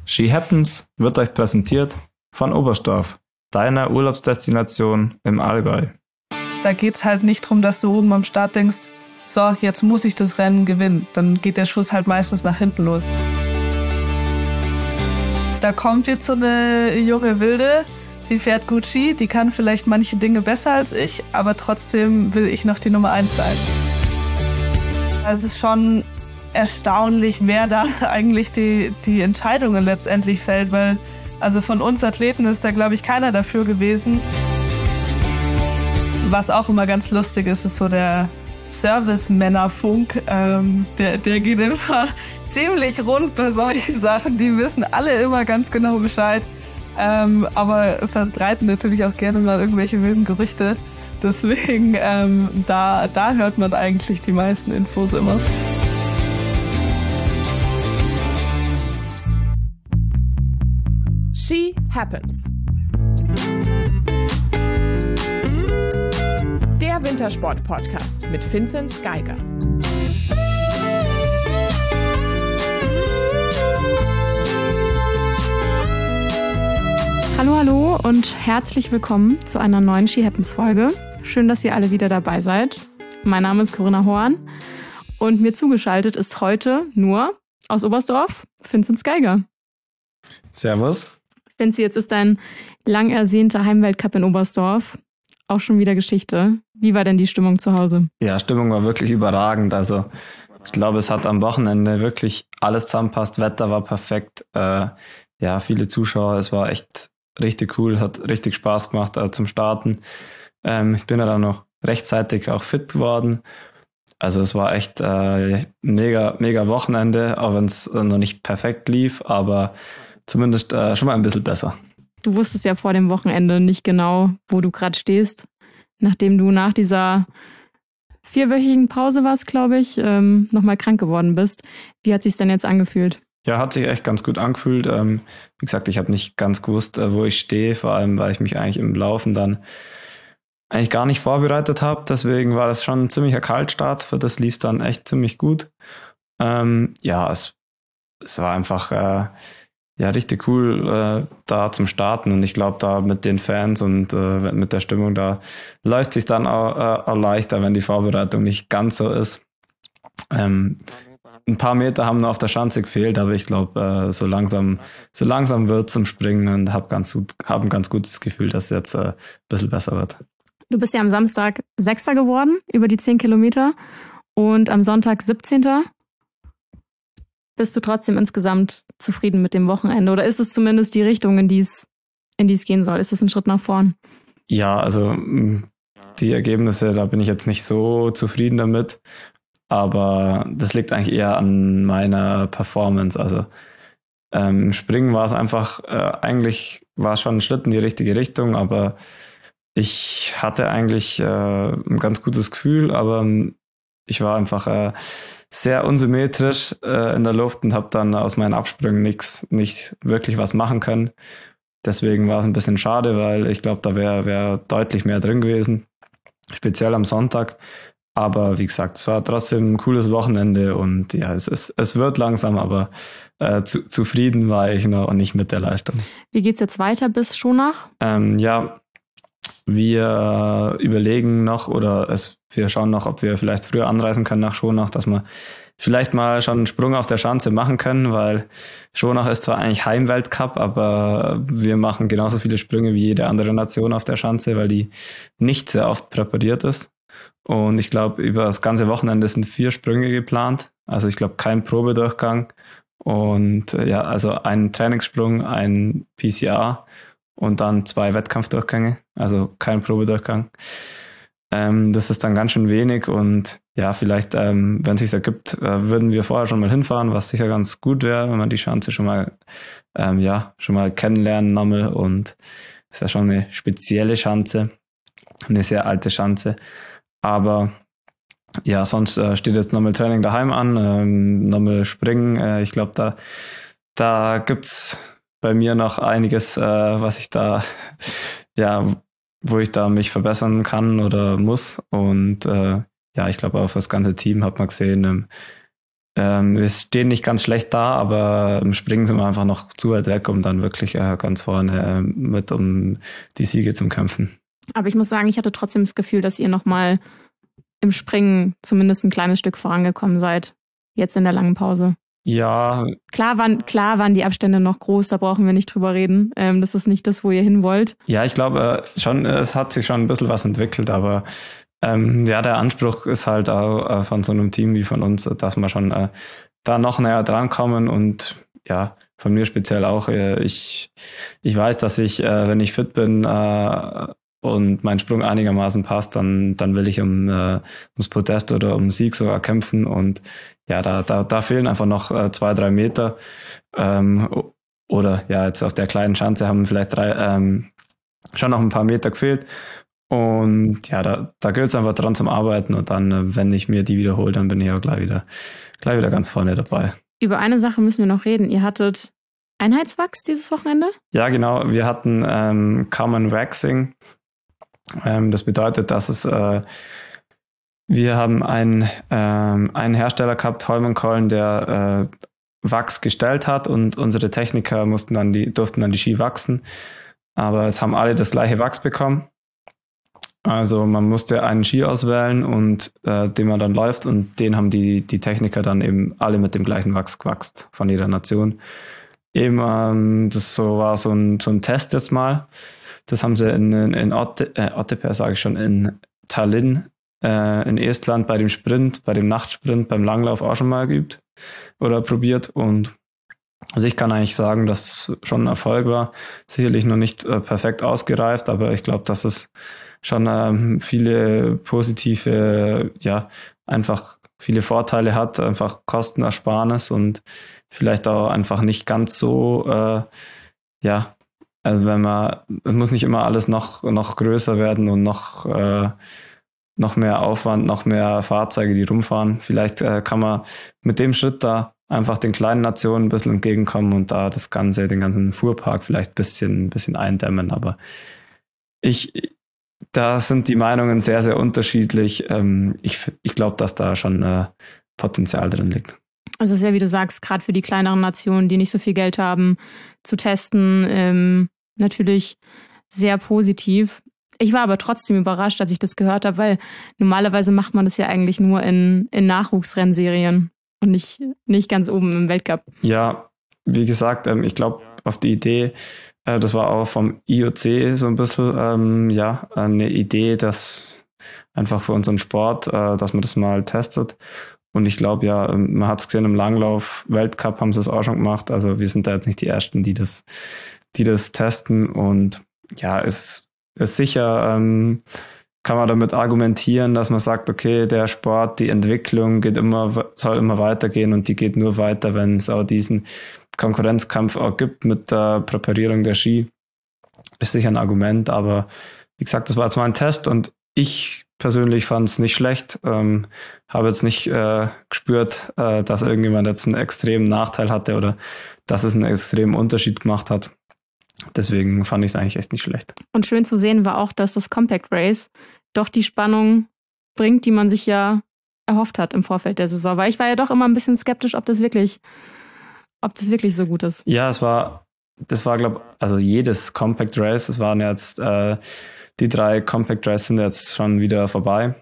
She Happens wird euch präsentiert von Oberstdorf, deiner Urlaubsdestination im Allgäu. Da geht's halt nicht drum, dass du oben am Start denkst, so, jetzt muss ich das Rennen gewinnen. Dann geht der Schuss halt meistens nach hinten los. Da kommt jetzt so eine junge Wilde, die fährt gut Ski, die kann vielleicht manche Dinge besser als ich, aber trotzdem will ich noch die Nummer 1 sein. Also es ist schon erstaunlich, wer da eigentlich die Entscheidungen letztendlich fällt, weil also von uns Athleten ist da, glaube ich, keiner dafür gewesen. Was auch immer ganz lustig ist, ist so der Service-Männerfunk. Der geht immer ziemlich rund bei solchen Sachen. Die wissen alle immer ganz genau Bescheid, aber verbreiten natürlich auch gerne mal irgendwelche wilden Gerüchte. Deswegen, da hört man eigentlich die meisten Infos immer. She Happens. Der Wintersport-Podcast mit Vinzenz Geiger. Hallo und herzlich willkommen zu einer neuen She Happens Folge. Schön, dass ihr alle wieder dabei seid. Mein Name ist Corinna Horn und mir zugeschaltet ist heute nur aus Oberstdorf Vinzenz Geiger. Servus. Vinzi, jetzt ist dein lang ersehnter Heimweltcup in Oberstdorf auch schon wieder Geschichte. Wie war denn die Stimmung zu Hause? Ja, Stimmung war wirklich überragend. Also ich glaube, es hat am Wochenende wirklich alles zusammenpasst. Wetter war perfekt. Viele Zuschauer. Es war echt richtig cool, hat richtig Spaß gemacht zum Starten. Ich bin ja dann noch rechtzeitig auch fit geworden. Also es war echt mega Wochenende, auch wenn es noch nicht perfekt lief, aber zumindest schon mal ein bisschen besser. Du wusstest ja vor dem Wochenende nicht genau, wo du gerade stehst, nachdem du nach dieser 4-wöchigen Pause warst, glaube ich, nochmal krank geworden bist. Wie hat sich's denn jetzt angefühlt? Ja, hat sich echt ganz gut angefühlt. Wie gesagt, ich habe nicht ganz gewusst, wo ich stehe, vor allem, weil ich mich eigentlich im Laufen dann eigentlich gar nicht vorbereitet habe. Deswegen war das schon ein ziemlicher Kaltstart. Für das lief es dann echt ziemlich gut. Es war einfach richtig cool da zum Starten. Und ich glaube, da mit den Fans und mit der Stimmung, da läuft es sich dann auch leichter, wenn die Vorbereitung nicht ganz so ist. Ein paar Meter haben noch auf der Schanze gefehlt, aber ich glaube, so langsam wird es im Springen und habe ein ganz gutes Gefühl, dass es jetzt ein bisschen besser wird. Du bist ja am Samstag 6. geworden über die 10 Kilometer und am Sonntag 17. Bist du trotzdem insgesamt zufrieden mit dem Wochenende? Oder ist es zumindest die Richtung, in die es gehen soll? Ist es ein Schritt nach vorn? Ja, also die Ergebnisse, da bin ich jetzt nicht so zufrieden damit. Aber das liegt eigentlich eher an meiner Performance. Also im Springen war es einfach, eigentlich war es schon ein Schritt in die richtige Richtung, aber ich hatte eigentlich ein ganz gutes Gefühl, aber ich war einfach sehr unsymmetrisch in der Luft und habe dann aus meinen Absprüngen nicht wirklich was machen können. Deswegen war es ein bisschen schade, weil ich glaube, da wäre deutlich mehr drin gewesen, speziell am Sonntag. Aber wie gesagt, es war trotzdem ein cooles Wochenende und ja, es wird langsam, aber zufrieden war ich noch nicht mit der Leistung. Wie geht's jetzt weiter bis Schonach? Wir überlegen noch wir schauen noch, ob wir vielleicht früher anreisen können nach Schonach, dass wir vielleicht mal schon einen Sprung auf der Schanze machen können, weil Schonach ist zwar eigentlich Heimweltcup, aber wir machen genauso viele Sprünge wie jede andere Nation auf der Schanze, weil die nicht sehr oft präpariert ist. Und ich glaube, über das ganze Wochenende sind 4 Sprünge geplant. Also ich glaube, kein Probedurchgang. Und also ein Trainingssprung, ein PCR und dann 2 Wettkampfdurchgänge. Also kein Probedurchgang. Das ist dann ganz schön wenig. Und ja, vielleicht, wenn es sich ergibt, würden wir vorher schon mal hinfahren, was sicher ganz gut wäre, wenn man die Schanze schon mal kennenlernen nochmal. Und ist ja schon eine spezielle Schanze. Eine sehr alte Schanze. Aber ja, sonst steht jetzt nochmal Training daheim an, nochmal Springen. Ich glaube, da gibt's bei mir noch einiges, was ich da, wo ich da mich verbessern kann oder muss. Und ich glaube auch für das ganze Team hat man gesehen, wir stehen nicht ganz schlecht da, aber im Springen sind wir einfach noch zu weit weg, um dann wirklich ganz vorne mit um die Siege zu kämpfen. Aber ich muss sagen, ich hatte trotzdem das Gefühl, dass ihr nochmal im Springen zumindest ein kleines Stück vorangekommen seid. Jetzt in der langen Pause. Ja. Klar waren die Abstände noch groß, da brauchen wir nicht drüber reden. Das ist nicht das, wo ihr hin wollt. Ja, ich glaube schon, es hat sich schon ein bisschen was entwickelt, aber der Anspruch ist halt auch von so einem Team wie von uns, dass wir schon da noch näher drankommen und ja, von mir speziell auch. Ich weiß, dass ich, wenn ich fit bin und mein Sprung einigermaßen passt, dann will ich ums Podest oder um Sieg sogar kämpfen und ja, da fehlen einfach noch 2-3 Meter oder ja, jetzt auf der kleinen Schanze haben vielleicht schon noch ein paar Meter gefehlt und ja, da gilt es einfach dran zum Arbeiten und dann, wenn ich mir die wiederhole, dann bin ich auch gleich wieder ganz vorne dabei. Über eine Sache müssen wir noch reden. Ihr hattet Einheitswachs dieses Wochenende? Ja, genau. Wir hatten Common Waxing. Das bedeutet, dass es wir haben einen Hersteller gehabt, Holmen Kollen, der Wachs gestellt hat und unsere Techniker durften dann die Ski wachsen. Aber es haben alle das gleiche Wachs bekommen. Also man musste einen Ski auswählen und den man dann läuft und den haben die Techniker dann eben alle mit dem gleichen Wachs gewachst von jeder Nation. Eben das war so ein Test jetzt mal. Das haben sie in Otepää, sage ich schon, in Tallinn in Estland bei dem Sprint, bei dem Nachtsprint, beim Langlauf auch schon mal geübt oder probiert. Und also ich kann eigentlich sagen, dass es schon ein Erfolg war. Sicherlich noch nicht perfekt ausgereift, aber ich glaube, dass es schon viele positive, ja, einfach viele Vorteile hat, einfach Kostenersparnis und vielleicht auch einfach nicht ganz so, ja, also es muss nicht immer alles noch größer werden und noch mehr Aufwand, noch mehr Fahrzeuge, die rumfahren. Vielleicht kann man mit dem Schritt da einfach den kleinen Nationen ein bisschen entgegenkommen und da den ganzen Fuhrpark vielleicht ein bisschen eindämmen. Aber da sind die Meinungen sehr, sehr unterschiedlich. Ich glaube, dass da schon Potenzial drin liegt. Also es ist ja, wie du sagst, gerade für die kleineren Nationen, die nicht so viel Geld haben, zu testen, natürlich sehr positiv. Ich war aber trotzdem überrascht, als ich das gehört habe, weil normalerweise macht man das ja eigentlich nur in Nachwuchsrennserien und nicht ganz oben im Weltcup. Ja, wie gesagt, ich glaube, auf die Idee, das war auch vom IOC so ein bisschen, eine Idee, dass einfach für unseren Sport, dass man das mal testet. Und ich glaube, ja, man hat es gesehen, im Langlauf-Weltcup haben sie es auch schon gemacht. Also wir sind da jetzt nicht die Ersten, die das testen. Und ja, ist sicher, kann man damit argumentieren, dass man sagt, okay, der Sport, die Entwicklung soll immer weitergehen und die geht nur weiter, wenn es auch diesen Konkurrenzkampf auch gibt mit der Präparierung der Ski. Ist sicher ein Argument, aber wie gesagt, das war jetzt mal ein Test und ich persönlich fand es nicht schlecht. Habe jetzt nicht gespürt, dass irgendjemand jetzt einen extremen Nachteil hatte oder dass es einen extremen Unterschied gemacht hat. Deswegen fand ich es eigentlich echt nicht schlecht. Und schön zu sehen war auch, dass das Compact Race doch die Spannung bringt, die man sich ja erhofft hat im Vorfeld der Saison. Weil ich war ja doch immer ein bisschen skeptisch, ob das wirklich so gut ist. Ja, das war, glaube ich, also jedes Compact Race, es waren jetzt die 3 Compact Races sind jetzt schon wieder vorbei.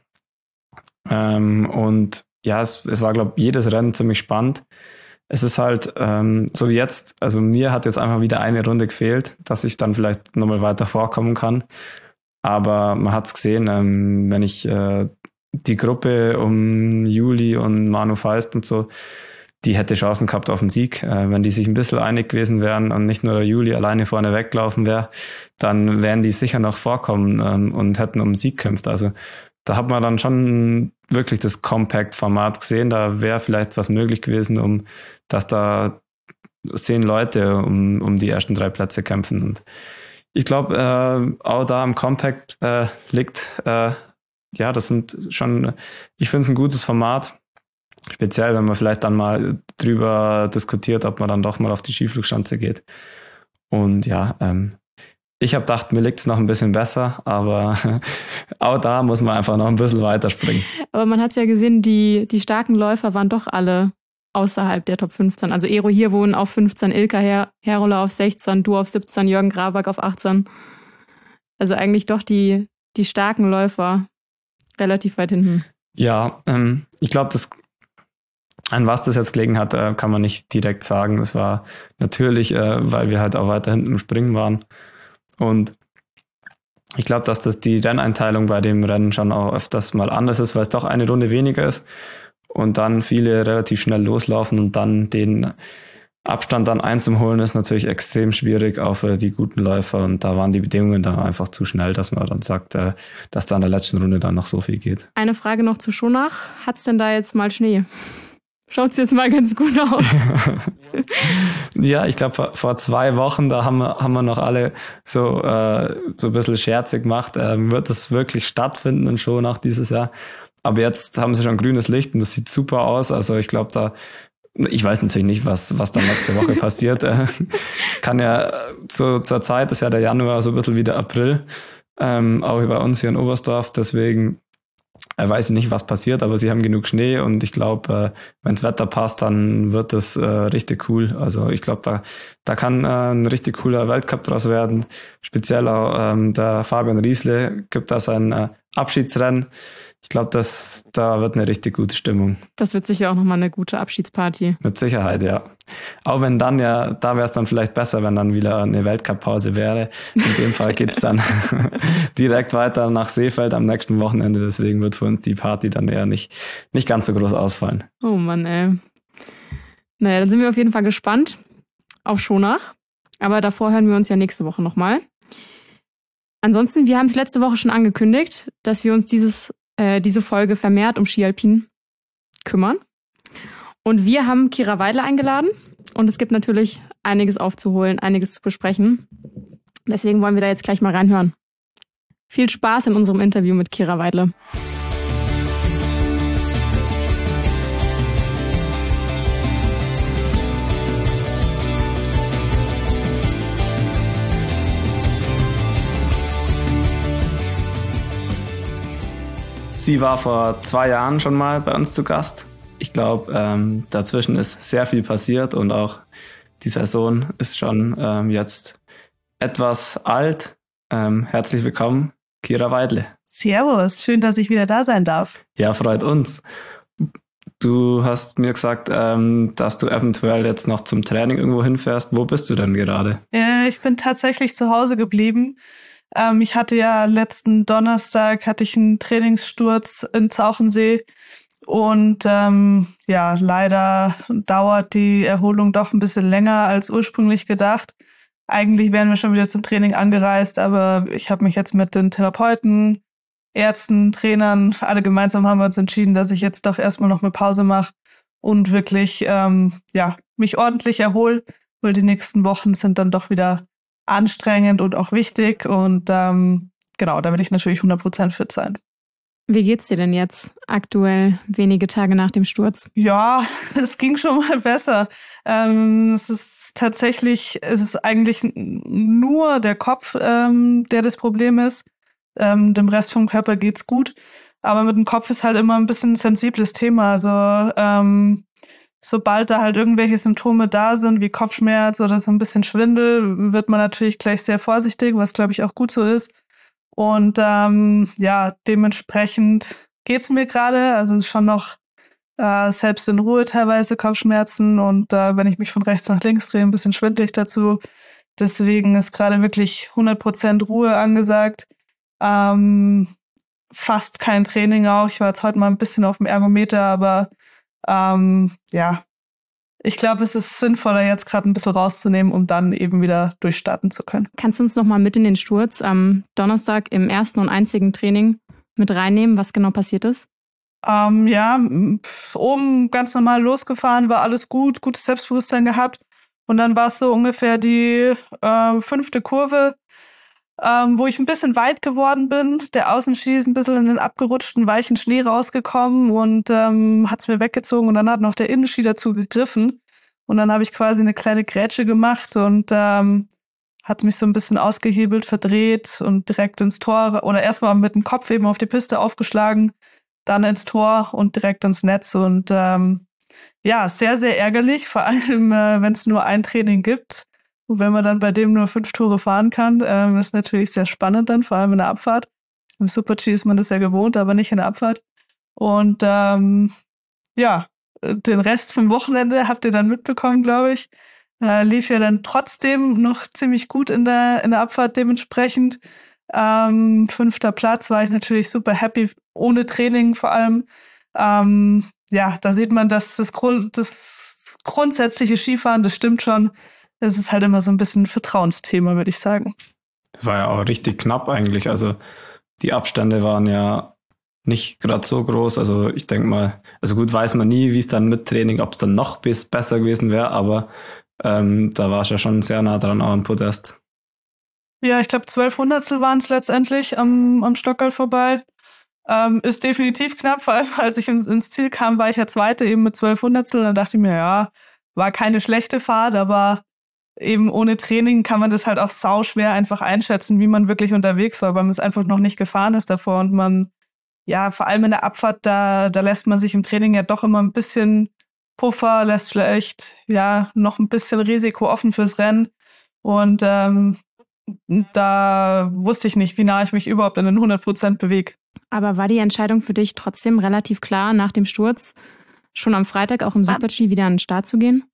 Und ja, es war, glaube ich, jedes Rennen ziemlich spannend. Es ist halt so wie jetzt, also mir hat jetzt einfach wieder eine Runde gefehlt, dass ich dann vielleicht nochmal weiter vorkommen kann. Aber man hat es gesehen, wenn ich die Gruppe um Juli und Manu Feist und so, die hätte Chancen gehabt auf den Sieg. Wenn die sich ein bisschen einig gewesen wären und nicht nur der Juli alleine vorne weglaufen wäre, dann wären die sicher noch vorkommen und hätten um den Sieg gekämpft. Also da hat man dann schon wirklich das Compact-Format gesehen. Da wäre vielleicht was möglich gewesen, dass da 10 Leute um die ersten 3 Plätze kämpfen. Und ich glaube, auch da im Compact liegt, das sind schon, ich finde es ein gutes Format. Speziell, wenn man vielleicht dann mal drüber diskutiert, ob man dann doch mal auf die Skiflugschanze geht. Und ja, ich habe gedacht, mir liegt es noch ein bisschen besser, aber auch da muss man einfach noch ein bisschen weiterspringen. Aber man hat ja gesehen, die starken Läufer waren doch alle außerhalb der Top 15. Also Ero Hirvonen auf 15, Ilka Herola auf 16, du auf 17, Jürgen Grabak auf 18. Also eigentlich doch die starken Läufer relativ weit hinten. Ja, ich glaube, an was das jetzt gelegen hat, kann man nicht direkt sagen. Es war natürlich, weil wir halt auch weiter hinten im Springen waren. Und ich glaube, dass die Renneinteilung bei dem Rennen schon auch öfters mal anders ist, weil es doch eine Runde weniger ist und dann viele relativ schnell loslaufen und dann den Abstand dann einzuholen ist natürlich extrem schwierig, auch für die guten Läufer. Und da waren die Bedingungen dann einfach zu schnell, dass man dann sagt, dass da in der letzten Runde dann noch so viel geht. Eine Frage noch zu Schonach. Hat's denn da jetzt mal Schnee? Schaut's jetzt mal ganz gut aus. Ja, ich glaube, vor 2 Wochen, da haben wir noch alle so ein bisschen scherzig gemacht. Wird das wirklich stattfinden in Schonach dieses Jahr? Aber jetzt haben sie schon grünes Licht und das sieht super aus. Also ich glaube, ich weiß natürlich nicht, was dann nächste Woche passiert. Kann ja zur Zeit ist ja der Januar so ein bisschen wie der April, auch bei uns hier in Oberstdorf. Deswegen weiß ich nicht, was passiert, aber sie haben genug Schnee und ich glaube, wenn das Wetter passt, dann wird das richtig cool. Also ich glaube, da kann ein richtig cooler Weltcup draus werden. Speziell auch der Fabian Riesle gibt da sein Abschiedsrennen. Ich glaube, da wird eine richtig gute Stimmung. Das wird sicher auch nochmal eine gute Abschiedsparty. Mit Sicherheit, ja. Auch wenn dann da wäre es dann vielleicht besser, wenn dann wieder eine Weltcup-Pause wäre. In dem Fall geht's dann direkt weiter nach Seefeld am nächsten Wochenende. Deswegen wird für uns die Party dann eher nicht ganz so groß ausfallen. Oh Mann, ey. Naja, dann sind wir auf jeden Fall gespannt auf Schonach. Aber davor hören wir uns ja nächste Woche nochmal. Ansonsten, wir haben es letzte Woche schon angekündigt, dass wir uns diese Folge vermehrt um Ski Alpin kümmern. Und wir haben Kira Weidle eingeladen und es gibt natürlich einiges aufzuholen, einiges zu besprechen. Deswegen wollen wir da jetzt gleich mal reinhören. Viel Spaß in unserem Interview mit Kira Weidle. Sie war vor 2 Jahren schon mal bei uns zu Gast. Ich glaube, dazwischen ist sehr viel passiert und auch die Saison ist schon jetzt etwas alt. Herzlich willkommen, Kira Weidle. Servus, schön, dass ich wieder da sein darf. Ja, freut uns. Du hast mir gesagt, dass du eventuell jetzt noch zum Training irgendwo hinfährst. Wo bist du denn gerade? Ich bin tatsächlich zu Hause geblieben. Ich hatte ja letzten Donnerstag einen Trainingssturz in Zauchensee und leider dauert die Erholung doch ein bisschen länger als ursprünglich gedacht. Eigentlich wären wir schon wieder zum Training angereist, aber ich habe mich jetzt mit den Therapeuten, Ärzten, Trainern, alle gemeinsam haben wir uns entschieden, dass ich jetzt doch erstmal noch eine Pause mache und wirklich mich ordentlich erhole, weil die nächsten Wochen sind dann doch wieder anstrengend und auch wichtig und da will ich natürlich 100% fit sein. Wie geht's dir denn jetzt aktuell, wenige Tage nach dem Sturz? Ja, es ging schon mal besser. Es ist eigentlich nur der Kopf, der das Problem ist. Dem Rest vom Körper geht's gut. Aber mit dem Kopf ist halt immer ein bisschen ein sensibles Thema. Also sobald da halt irgendwelche Symptome da sind, wie Kopfschmerz oder so ein bisschen Schwindel, wird man natürlich gleich sehr vorsichtig, was glaube ich auch gut so ist. Und dementsprechend geht's mir gerade. Also schon noch selbst in Ruhe teilweise Kopfschmerzen und wenn ich mich von rechts nach links drehe, ein bisschen schwindelig dazu. Deswegen ist gerade wirklich 100% Ruhe angesagt. Fast kein Training auch. Ich war jetzt heute mal ein bisschen auf dem Ergometer, aber ich glaube, es ist sinnvoller, jetzt gerade ein bisschen rauszunehmen, um dann eben wieder durchstarten zu können. Kannst du uns noch mal mit in den Sturz am Donnerstag im ersten und einzigen Training mit reinnehmen, was genau passiert ist? Oben ganz normal losgefahren, war alles gut, gutes Selbstbewusstsein gehabt. Und dann war es so ungefähr die 5. Kurve, wo ich ein bisschen weit geworden bin. Der Außenski ist ein bisschen in den abgerutschten, weichen Schnee rausgekommen und hat's mir weggezogen. Und dann hat noch der Innenski dazu gegriffen. Und dann habe ich quasi eine kleine Grätsche gemacht und hat mich so ein bisschen ausgehebelt, verdreht und direkt ins Tor oder erstmal mit dem Kopf eben auf die Piste aufgeschlagen, dann ins Tor und direkt ins Netz. Und ja, sehr, sehr ärgerlich, vor allem, wenn es nur ein Training gibt. Und wenn man dann bei dem nur 5 Tore fahren kann, ist natürlich sehr spannend dann, vor allem in der Abfahrt. Im Super-G ist man das ja gewohnt, aber nicht in der Abfahrt. Und ja, den Rest vom Wochenende habt ihr dann mitbekommen, glaube ich. Lief ja dann trotzdem noch ziemlich gut in der Abfahrt dementsprechend. 5. Platz war ich natürlich super happy, ohne Training vor allem. Ja, da sieht man, dass das grundsätzliche Skifahren, das stimmt schon. Es ist halt immer so ein bisschen ein Vertrauensthema, würde ich sagen. Das war ja auch richtig knapp eigentlich. Also die Abstände waren ja nicht gerade so groß. Also ich denke mal, also gut weiß man nie, wie es dann mit Training, ob es dann noch besser gewesen wäre, aber da war es ja schon sehr nah dran auch am Podest. Ja, ich glaube 12 Hundertstel waren es letztendlich am Stockerl vorbei. Ist definitiv knapp, vor allem als ich ins Ziel kam, war ich ja Zweite eben mit 12 Hundertstel. Und dann dachte ich mir, ja, war keine schlechte Fahrt, aber eben ohne Training kann man das halt auch sauschwer einfach einschätzen, wie man wirklich unterwegs war, weil man es einfach noch nicht gefahren ist davor. Und man, ja, vor allem in der Abfahrt, da lässt man sich im Training ja doch immer ein bisschen Puffer, lässt vielleicht ja noch ein bisschen Risiko offen fürs Rennen. Und da wusste ich nicht, wie nah ich mich überhaupt in den 100% bewege. Aber war die Entscheidung für dich trotzdem relativ klar, nach dem Sturz schon am Freitag auch im Super-G wieder an den Start zu gehen?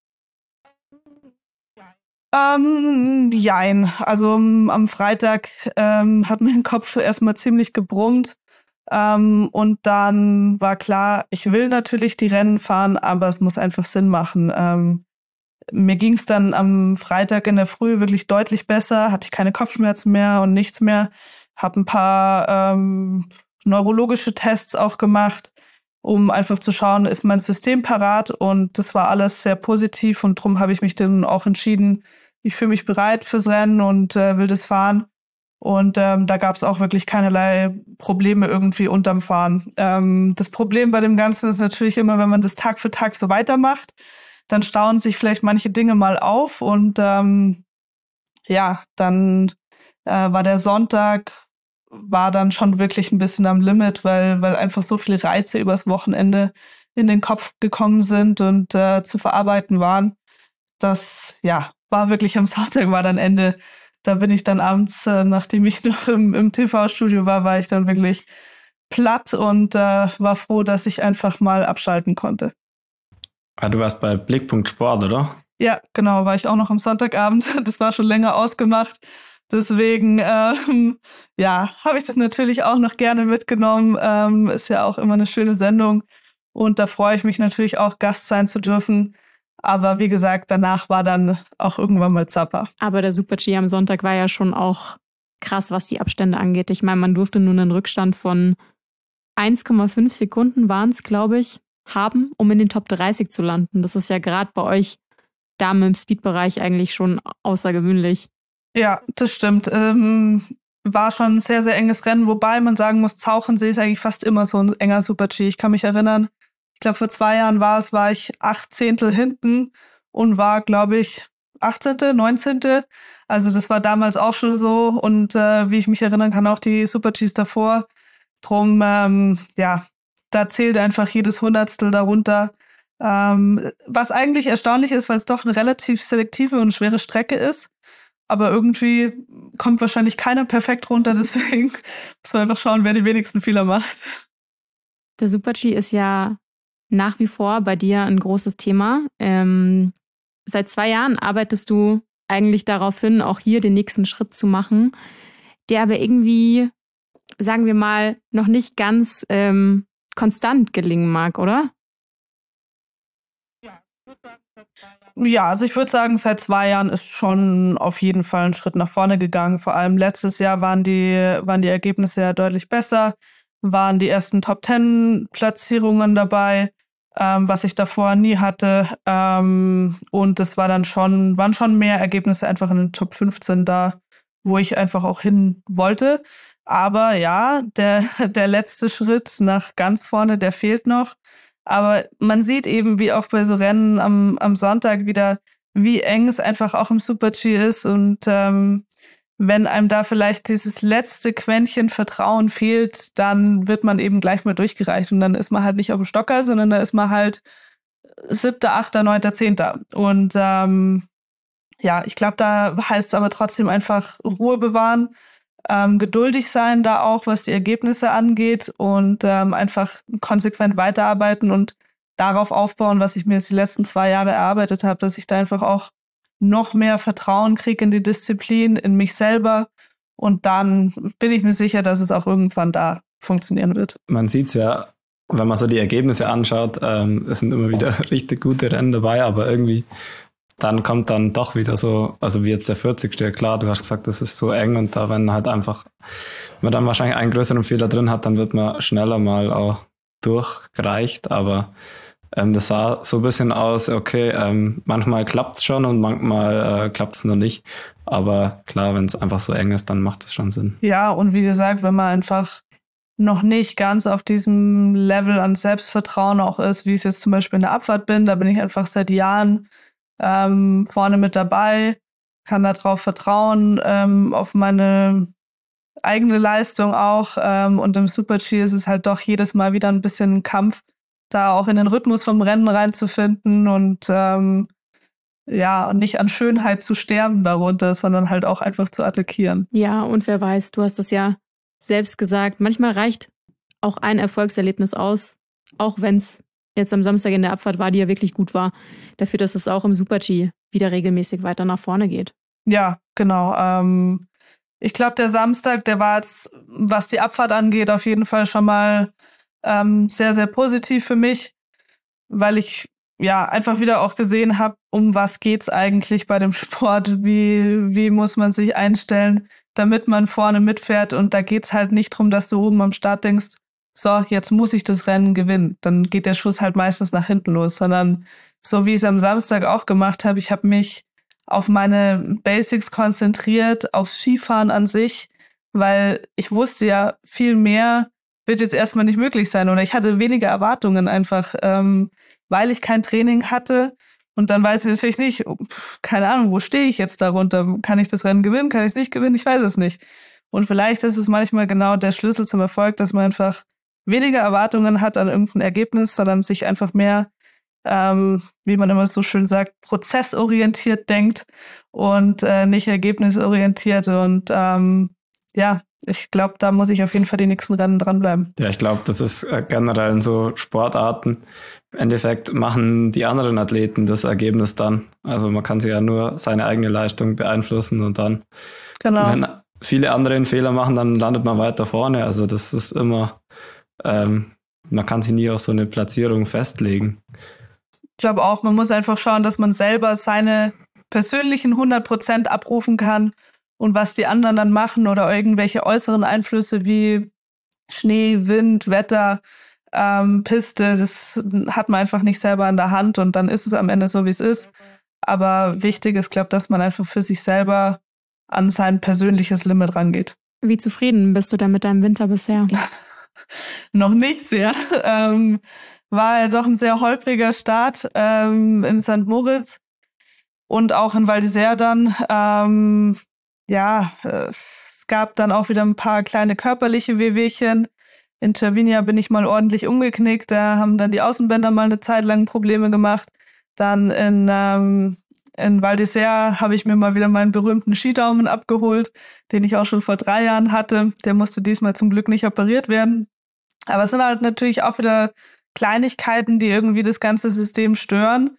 Jein. Also am Freitag hat mein Kopf erstmal ziemlich gebrummt. Und dann war klar, ich will natürlich die Rennen fahren, aber es muss einfach Sinn machen. Mir ging es dann am Freitag in der Früh wirklich deutlich besser, hatte ich keine Kopfschmerzen mehr und nichts mehr. Habe ein paar neurologische Tests auch gemacht, um einfach zu schauen, ist mein System parat, und das war alles sehr positiv, und darum habe ich mich dann auch entschieden, ich fühle mich bereit fürs Rennen und will das fahren. Und da gab es auch wirklich keinerlei Probleme irgendwie unterm Fahren. Das Problem bei dem Ganzen ist natürlich immer, wenn man das Tag für Tag so weitermacht, dann stauen sich vielleicht manche Dinge mal auf, und ja, dann war der Sonntag war dann schon wirklich ein bisschen am Limit, weil einfach so viele Reize übers Wochenende in den Kopf gekommen sind und zu verarbeiten waren. Das, ja, war wirklich am Sonntag, war dann Ende. Da bin ich dann abends, nachdem ich noch im TV-Studio war ich dann wirklich platt und war froh, dass ich einfach mal abschalten konnte. Ah, du warst bei Blickpunkt Sport, oder? Ja, genau, war ich auch noch am Sonntagabend. Das war schon länger ausgemacht. Deswegen, ja, habe ich das natürlich auch noch gerne mitgenommen. Ist ja auch immer eine schöne Sendung. Und da freue ich mich natürlich auch, Gast sein zu dürfen. Aber wie gesagt, danach war dann auch irgendwann mal Zappa. Aber der Super-G am Sonntag war ja schon auch krass, was die Abstände angeht. Ich meine, man durfte nur einen Rückstand von 1,5 Sekunden waren es, glaube ich, haben, um in den Top 30 zu landen. Das ist ja gerade bei euch Damen im Speed-Bereich eigentlich schon außergewöhnlich. Ja, das stimmt. War schon ein sehr, sehr enges Rennen, wobei man sagen muss, Zauchensee ist eigentlich fast immer so ein enger Super-G. Ich kann mich erinnern, ich glaube, vor 2 Jahren war ich 18. hinten und war, glaube ich, 18., 19. Also das war damals auch schon so, und wie ich mich erinnern kann, auch die Super-Gs davor. Drum, ja, da zählt einfach jedes Hundertstel darunter. Was eigentlich erstaunlich ist, weil es doch eine relativ selektive und schwere Strecke ist. Aber irgendwie kommt wahrscheinlich keiner perfekt runter, deswegen muss man einfach schauen, wer die wenigsten Fehler macht. Der Super-G ist ja nach wie vor bei dir ein großes Thema. Seit 2 Jahren arbeitest du eigentlich darauf hin, auch hier den nächsten Schritt zu machen, der aber irgendwie, sagen wir mal, noch nicht ganz konstant gelingen mag, oder? Ja, also ich würde sagen, seit 2 Jahren ist schon auf jeden Fall ein Schritt nach vorne gegangen. Vor allem letztes Jahr waren die Ergebnisse ja deutlich besser, waren die ersten Top-10-Platzierungen dabei, was ich davor nie hatte. Und es waren schon mehr Ergebnisse einfach in den Top 15 da, wo ich einfach auch hin wollte. Aber ja, der letzte Schritt nach ganz vorne, der fehlt noch. Aber man sieht eben, wie auch bei so Rennen am Sonntag wieder, wie eng es einfach auch im Super-G ist. Und wenn einem da vielleicht dieses letzte Quäntchen Vertrauen fehlt, dann wird man eben gleich mal durchgereicht. Und dann ist man halt nicht auf dem Stocker, sondern da ist man halt 7., 8., 9., 10. Und ich glaube, da heißt es aber trotzdem einfach Ruhe bewahren, geduldig sein da auch, was die Ergebnisse angeht und einfach konsequent weiterarbeiten und darauf aufbauen, was ich mir jetzt die letzten 2 Jahre erarbeitet habe, dass ich da einfach auch noch mehr Vertrauen kriege in die Disziplin, in mich selber. Und dann bin ich mir sicher, dass es auch irgendwann da funktionieren wird. Man sieht es ja, wenn man so die Ergebnisse anschaut, es sind immer wieder richtig gute Rennen dabei, aber irgendwie dann kommt dann doch wieder so, also wie jetzt der 40. Klar, du hast gesagt, das ist so eng und da wenn halt einfach, wenn man dann wahrscheinlich einen größeren Fehler drin hat, dann wird man schneller mal auch durchgereicht, aber das sah so ein bisschen aus, okay, manchmal klappt es schon und manchmal klappt es noch nicht. Aber klar, wenn es einfach so eng ist, dann macht es schon Sinn. Ja, und wie gesagt, wenn man einfach noch nicht ganz auf diesem Level an Selbstvertrauen auch ist, wie es jetzt zum Beispiel in der Abfahrt bin, da bin ich einfach seit Jahren vorne mit dabei, kann darauf vertrauen, auf meine eigene Leistung auch. Und im Super-G ist es halt doch jedes Mal wieder ein bisschen ein Kampf, da auch in den Rhythmus vom Rennen reinzufinden und nicht an Schönheit zu sterben darunter, sondern halt auch einfach zu attackieren. Ja, und wer weiß, du hast es ja selbst gesagt, manchmal reicht auch ein Erfolgserlebnis aus, auch wenn es jetzt am Samstag in der Abfahrt war, die ja wirklich gut war, dafür, dass es auch im Super-G wieder regelmäßig weiter nach vorne geht. Ja, genau. Ich glaube, der Samstag, der war jetzt, was die Abfahrt angeht, auf jeden Fall schon mal sehr, sehr positiv für mich, weil ich einfach wieder auch gesehen habe, um was geht's eigentlich bei dem Sport, wie muss man sich einstellen, damit man vorne mitfährt und da geht's halt nicht drum, dass du oben am Start denkst, so, jetzt muss ich das Rennen gewinnen. Dann geht der Schuss halt meistens nach hinten los, sondern so wie ich es am Samstag auch gemacht habe, ich habe mich auf meine Basics konzentriert, aufs Skifahren an sich, weil ich wusste ja, viel mehr wird jetzt erstmal nicht möglich sein oder ich hatte weniger Erwartungen einfach, weil ich kein Training hatte und dann weiß ich natürlich nicht, keine Ahnung, wo stehe ich jetzt darunter? Kann ich das Rennen gewinnen? Kann ich es nicht gewinnen? Ich weiß es nicht. Und vielleicht ist es manchmal genau der Schlüssel zum Erfolg, dass man einfach weniger Erwartungen hat an irgendein Ergebnis, sondern sich einfach mehr, wie man immer so schön sagt, prozessorientiert denkt und nicht ergebnisorientiert und ich glaube, da muss ich auf jeden Fall die nächsten Rennen dranbleiben. Ja, ich glaube, das ist generell in so Sportarten. Im Endeffekt machen die anderen Athleten das Ergebnis dann. Also man kann sich ja nur seine eigene Leistung beeinflussen und dann, wenn viele andere einen Fehler machen, dann landet man weiter vorne. Also das ist immer, man kann sich nie auf so eine Platzierung festlegen. Ich glaube auch, man muss einfach schauen, dass man selber seine persönlichen 100% abrufen kann. Und was die anderen dann machen oder irgendwelche äußeren Einflüsse wie Schnee, Wind, Wetter, Piste, das hat man einfach nicht selber in der Hand und dann ist es am Ende so, wie es ist. Aber wichtig ist, glaube ich, dass man einfach für sich selber an sein persönliches Limit rangeht. Wie zufrieden bist du denn mit deinem Winter bisher? Noch nicht sehr. War ja doch ein sehr holpriger Start in St. Moritz und auch in Val d'Isère dann. Es gab dann auch wieder ein paar kleine körperliche Wehwehchen. In Cervinia bin ich mal ordentlich umgeknickt. Da haben dann die Außenbänder mal eine Zeit lang Probleme gemacht. Dann in Val d'Isère habe ich mir mal wieder meinen berühmten Skidaumen abgeholt, den ich auch schon vor 3 Jahren hatte. Der musste diesmal zum Glück nicht operiert werden. Aber es sind halt natürlich auch wieder Kleinigkeiten, die irgendwie das ganze System stören.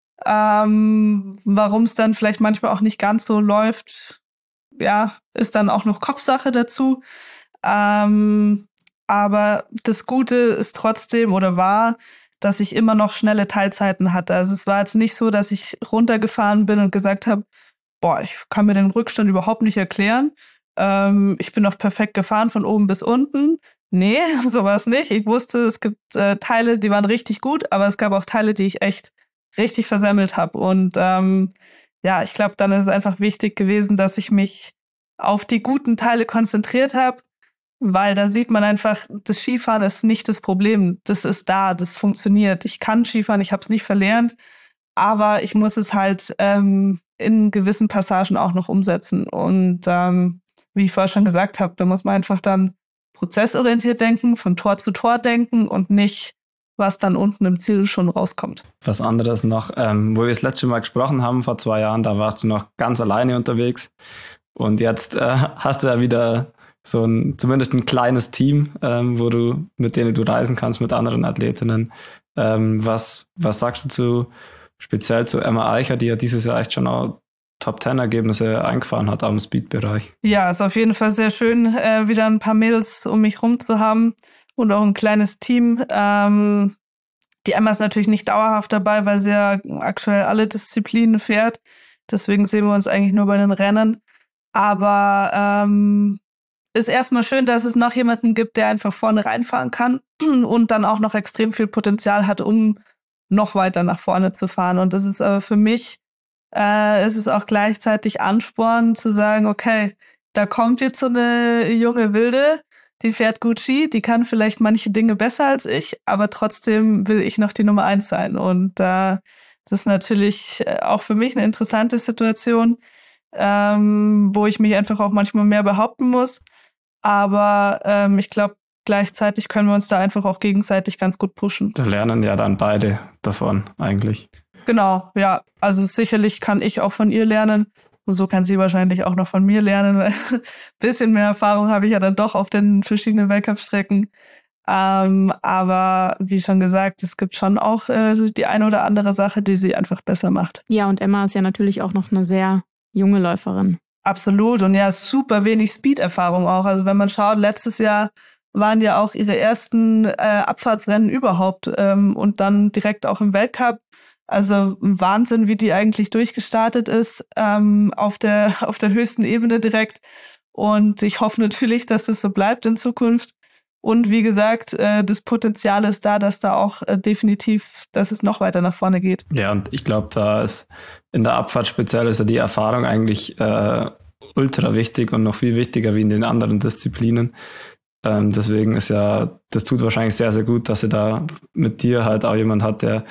Warum es dann vielleicht manchmal auch nicht ganz so läuft, ist dann auch noch Kopfsache dazu. Aber das Gute ist trotzdem oder war, dass ich immer noch schnelle Teilzeiten hatte. Also es war jetzt nicht so, dass ich runtergefahren bin und gesagt habe, ich kann mir den Rückstand überhaupt nicht erklären. Ich bin noch perfekt gefahren von oben bis unten. Nee, so war es nicht. Ich wusste, es gibt Teile, die waren richtig gut, aber es gab auch Teile, die ich echt richtig versemmelt habe. Und ich glaube, dann ist es einfach wichtig gewesen, dass ich mich auf die guten Teile konzentriert habe, weil da sieht man einfach, das Skifahren ist nicht das Problem. Das ist da, das funktioniert. Ich kann Skifahren, ich habe es nicht verlernt, aber ich muss es halt in gewissen Passagen auch noch umsetzen. Und wie ich vorher schon gesagt habe, da muss man einfach dann prozessorientiert denken, von Tor zu Tor denken und nicht was dann unten im Ziel schon rauskommt. Was anderes noch, wo wir das letzte Mal gesprochen haben, vor 2 Jahren, da warst du noch ganz alleine unterwegs. Und jetzt hast du ja wieder zumindest ein kleines Team, mit denen du reisen kannst mit anderen Athletinnen. Was sagst du speziell zu Emma Eicher, die ja dieses Jahr echt schon auch Top-10-Ergebnisse eingefahren hat am Speed-Bereich? Ja, ist auf jeden Fall sehr schön, wieder ein paar Mädels um mich rum zu haben und auch ein kleines Team. Die Emma ist natürlich nicht dauerhaft dabei, weil sie ja aktuell alle Disziplinen fährt. Deswegen sehen wir uns eigentlich nur bei den Rennen. Aber ist erstmal schön, dass es noch jemanden gibt, der einfach vorne reinfahren kann und dann auch noch extrem viel Potenzial hat, um noch weiter nach vorne zu fahren. Und das ist für mich, ist es auch gleichzeitig Ansporn zu sagen, okay, da kommt jetzt so eine junge Wilde, die fährt gut Ski, die kann vielleicht manche Dinge besser als ich, aber trotzdem will ich noch die Nummer 1 sein. Und das ist natürlich auch für mich eine interessante Situation, wo ich mich einfach auch manchmal mehr behaupten muss. Aber ich glaube, gleichzeitig können wir uns da einfach auch gegenseitig ganz gut pushen. Da lernen ja dann beide davon eigentlich. Genau, ja. Also sicherlich kann ich auch von ihr lernen. Und so kann sie wahrscheinlich auch noch von mir lernen, weil ein bisschen mehr Erfahrung habe ich ja dann doch auf den verschiedenen Weltcup-Strecken. Aber wie schon gesagt, es gibt schon auch die eine oder andere Sache, die sie einfach besser macht. Ja, und Emma ist ja natürlich auch noch eine sehr junge Läuferin. Absolut. Und ja, super wenig Speed-Erfahrung auch. Also wenn man schaut, letztes Jahr waren ja auch ihre ersten Abfahrtsrennen überhaupt und dann direkt auch im Weltcup. Also Wahnsinn, wie die eigentlich durchgestartet ist auf der höchsten Ebene direkt. Und ich hoffe natürlich, dass das so bleibt in Zukunft. Und wie gesagt, das Potenzial ist da, dass da auch definitiv, dass es noch weiter nach vorne geht. Ja, und ich glaube, da ist in der Abfahrt speziell ist ja die Erfahrung eigentlich ultra wichtig und noch viel wichtiger wie in den anderen Disziplinen. Deswegen ist ja, das tut wahrscheinlich sehr, sehr gut, dass sie da mit dir halt auch jemand hat, der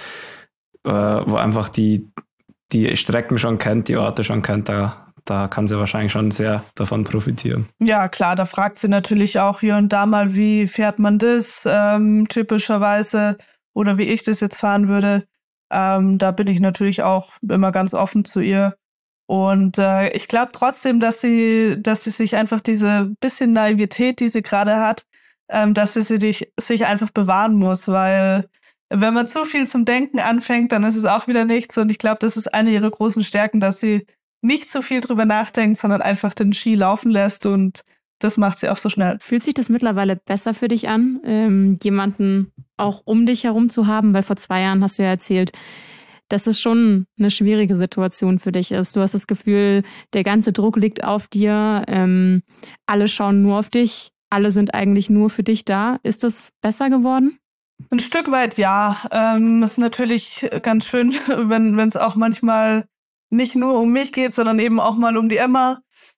wo einfach die Strecken schon kennt, die Orte schon kennt, da kann sie wahrscheinlich schon sehr davon profitieren. Ja, klar, da fragt sie natürlich auch hier und da mal, wie fährt man das typischerweise oder wie ich das jetzt fahren würde. Da bin ich natürlich auch immer ganz offen zu ihr. Und ich glaube trotzdem, dass sie sich einfach diese bisschen Naivität, die sie gerade hat, dass sie sich einfach bewahren muss, weil wenn man zu viel zum Denken anfängt, dann ist es auch wieder nichts. Und ich glaube, das ist eine ihrer großen Stärken, dass sie nicht so viel drüber nachdenkt, sondern einfach den Ski laufen lässt. Und das macht sie auch so schnell. Fühlt sich das mittlerweile besser für dich an, jemanden auch um dich herum zu haben? Weil vor 2 Jahren hast du ja erzählt, dass es schon eine schwierige Situation für dich ist. Du hast das Gefühl, der ganze Druck liegt auf dir. Alle schauen nur auf dich. Alle sind eigentlich nur für dich da. Ist das besser geworden? Ein Stück weit ja. Ist natürlich ganz schön, wenn es auch manchmal nicht nur um mich geht, sondern eben auch mal um die Emma.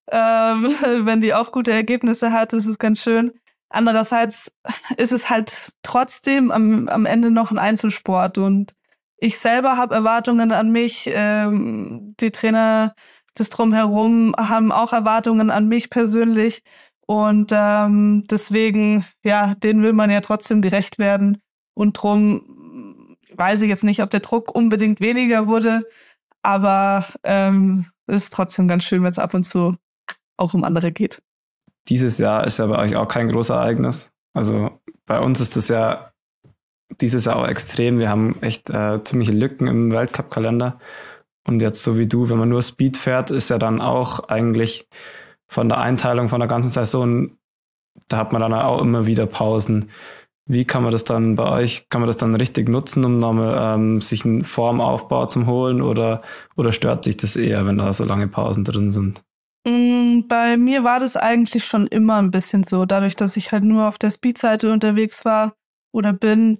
Wenn die auch gute Ergebnisse hat, ist es ganz schön. Andererseits ist es halt trotzdem am Ende noch ein Einzelsport und ich selber habe Erwartungen an mich. Die Trainer, das Drumherum haben auch Erwartungen an mich persönlich und deswegen, ja, denen will man ja trotzdem gerecht werden. Und drum weiß ich jetzt nicht, ob der Druck unbedingt weniger wurde, aber es ist trotzdem ganz schön, wenn es ab und zu auch um andere geht. Dieses Jahr ist ja bei euch auch kein großes Ereignis. Also bei uns ist das ja dieses Jahr auch extrem. Wir haben echt ziemliche Lücken im Weltcup-Kalender. Und jetzt so wie du, wenn man nur Speed fährt, ist ja dann auch eigentlich von der Einteilung von der ganzen Saison, da hat man dann auch immer wieder Pausen. Wie kann man das dann bei euch, kann man das dann richtig nutzen, um nochmal sich einen Formaufbau zu holen oder stört sich das eher, wenn da so lange Pausen drin sind? Bei mir war das eigentlich schon immer ein bisschen so, dadurch, dass ich halt nur auf der Speed-Seite unterwegs war oder bin,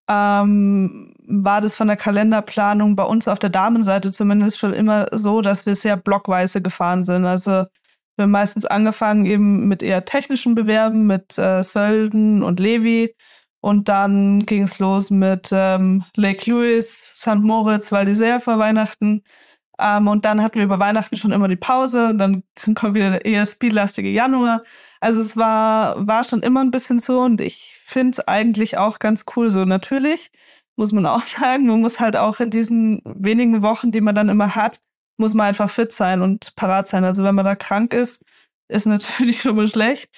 war das von der Kalenderplanung bei uns auf der Damenseite zumindest schon immer so, dass wir sehr blockweise gefahren sind. Also wir haben meistens angefangen eben mit eher technischen Bewerben, mit Sölden und Levi. Und dann ging es los mit Lake Louise, St. Moritz, Val d'Isère vor Weihnachten. Und dann hatten wir über Weihnachten schon immer die Pause. Und dann kommt wieder der eher speedlastige Januar. Also es war schon immer ein bisschen so. Und ich finde es eigentlich auch ganz cool so. Natürlich muss man auch sagen, man muss halt auch in diesen wenigen Wochen, die man dann immer hat, muss man einfach fit sein und parat sein. Also wenn man da krank ist natürlich schon mal schlecht.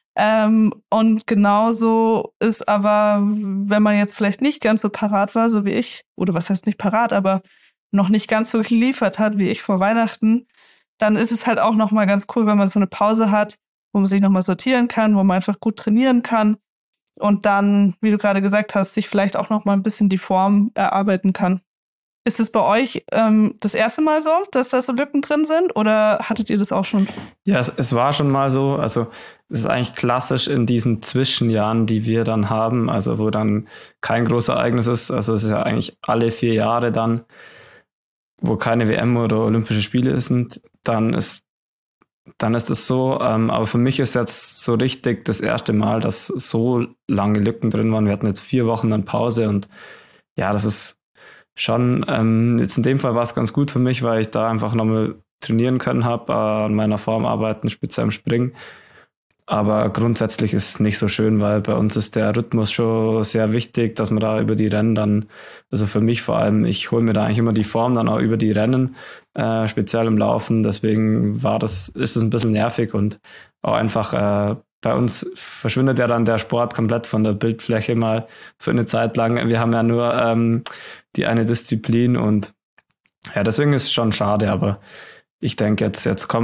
Und genauso ist aber, wenn man jetzt vielleicht nicht ganz so parat war, so wie ich, oder was heißt nicht parat, aber noch nicht ganz so geliefert hat, wie ich vor Weihnachten, dann ist es halt auch nochmal ganz cool, wenn man so eine Pause hat, wo man sich nochmal sortieren kann, wo man einfach gut trainieren kann und dann, wie du gerade gesagt hast, sich vielleicht auch nochmal ein bisschen die Form erarbeiten kann. Ist es bei euch das erste Mal so, dass da so Lücken drin sind oder hattet ihr das auch schon? Ja, es war schon mal so. Also es ist eigentlich klassisch in diesen Zwischenjahren, die wir dann haben, also wo dann kein großes Ereignis ist. Also es ist ja eigentlich alle 4 Jahre dann, wo keine WM oder Olympische Spiele sind, dann ist es so. Aber für mich ist jetzt so richtig das erste Mal, dass so lange Lücken drin waren. Wir hatten jetzt 4 Wochen dann Pause und ja, das ist schon, jetzt in dem Fall war es ganz gut für mich, weil ich da einfach nochmal trainieren können habe, an meiner Form arbeiten, speziell im Springen. Aber grundsätzlich ist es nicht so schön, weil bei uns ist der Rhythmus schon sehr wichtig, dass man da über die Rennen dann, also für mich vor allem, ich hole mir da eigentlich immer die Form dann auch über die Rennen, speziell im Laufen. Deswegen ist es ein bisschen nervig und auch einfach bei uns verschwindet ja dann der Sport komplett von der Bildfläche mal für eine Zeit lang. Wir haben ja nur die eine Disziplin und ja, deswegen ist es schon schade, aber ich denke, jetzt kommen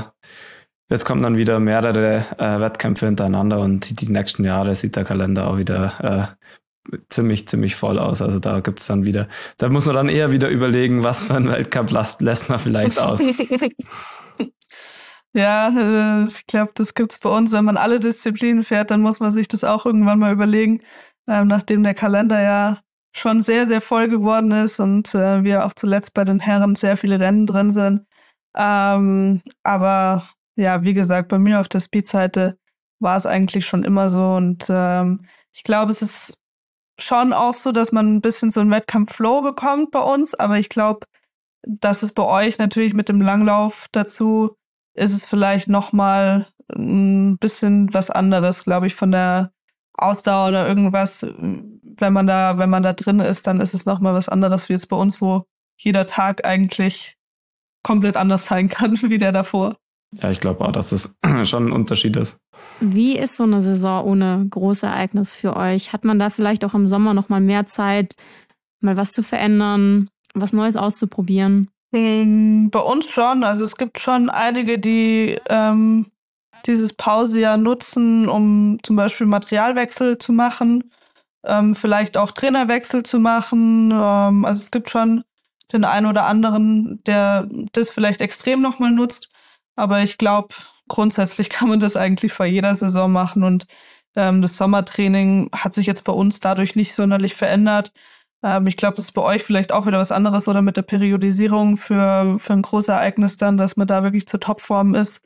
dann wieder mehrere Wettkämpfe hintereinander und die nächsten Jahre sieht der Kalender auch wieder ziemlich voll aus. Also da gibt's dann wieder, da muss man dann eher wieder überlegen, was für einen Weltcup lässt man vielleicht aus. Ja, ich glaube, das gibt's bei uns. Wenn man alle Disziplinen fährt, dann muss man sich das auch irgendwann mal überlegen, nachdem der Kalender ja schon sehr, sehr voll geworden ist und wir auch zuletzt bei den Herren sehr viele Rennen drin sind. Aber ja, wie gesagt, bei mir auf der Speed-Seite war es eigentlich schon immer so und ich glaube, es ist schon auch so, dass man ein bisschen so einen Wettkampf-Flow bekommt bei uns, aber ich glaube, dass es bei euch natürlich mit dem Langlauf dazu ist es vielleicht nochmal ein bisschen was anderes, glaube ich, von der Ausdauer oder irgendwas. Wenn man da drin ist, dann ist es nochmal was anderes wie jetzt bei uns, wo jeder Tag eigentlich komplett anders sein kann wie der davor. Ja, ich glaube auch, dass das schon ein Unterschied ist. Wie ist so eine Saison ohne Großereignis für euch? Hat man da vielleicht auch im Sommer noch mal mehr Zeit, mal was zu verändern, was Neues auszuprobieren? Bei uns schon. Also es gibt schon einige, die dieses Pausejahr nutzen, um zum Beispiel Materialwechsel zu machen, vielleicht auch Trainerwechsel zu machen. Also es gibt schon den einen oder anderen, der das vielleicht extrem nochmal nutzt. Aber ich glaube, grundsätzlich kann man das eigentlich vor jeder Saison machen. Und das Sommertraining hat sich jetzt bei uns dadurch nicht sonderlich verändert. Ich glaube, das ist bei euch vielleicht auch wieder was anderes oder mit der Periodisierung für ein großes Ereignis dann, dass man da wirklich zur Topform ist.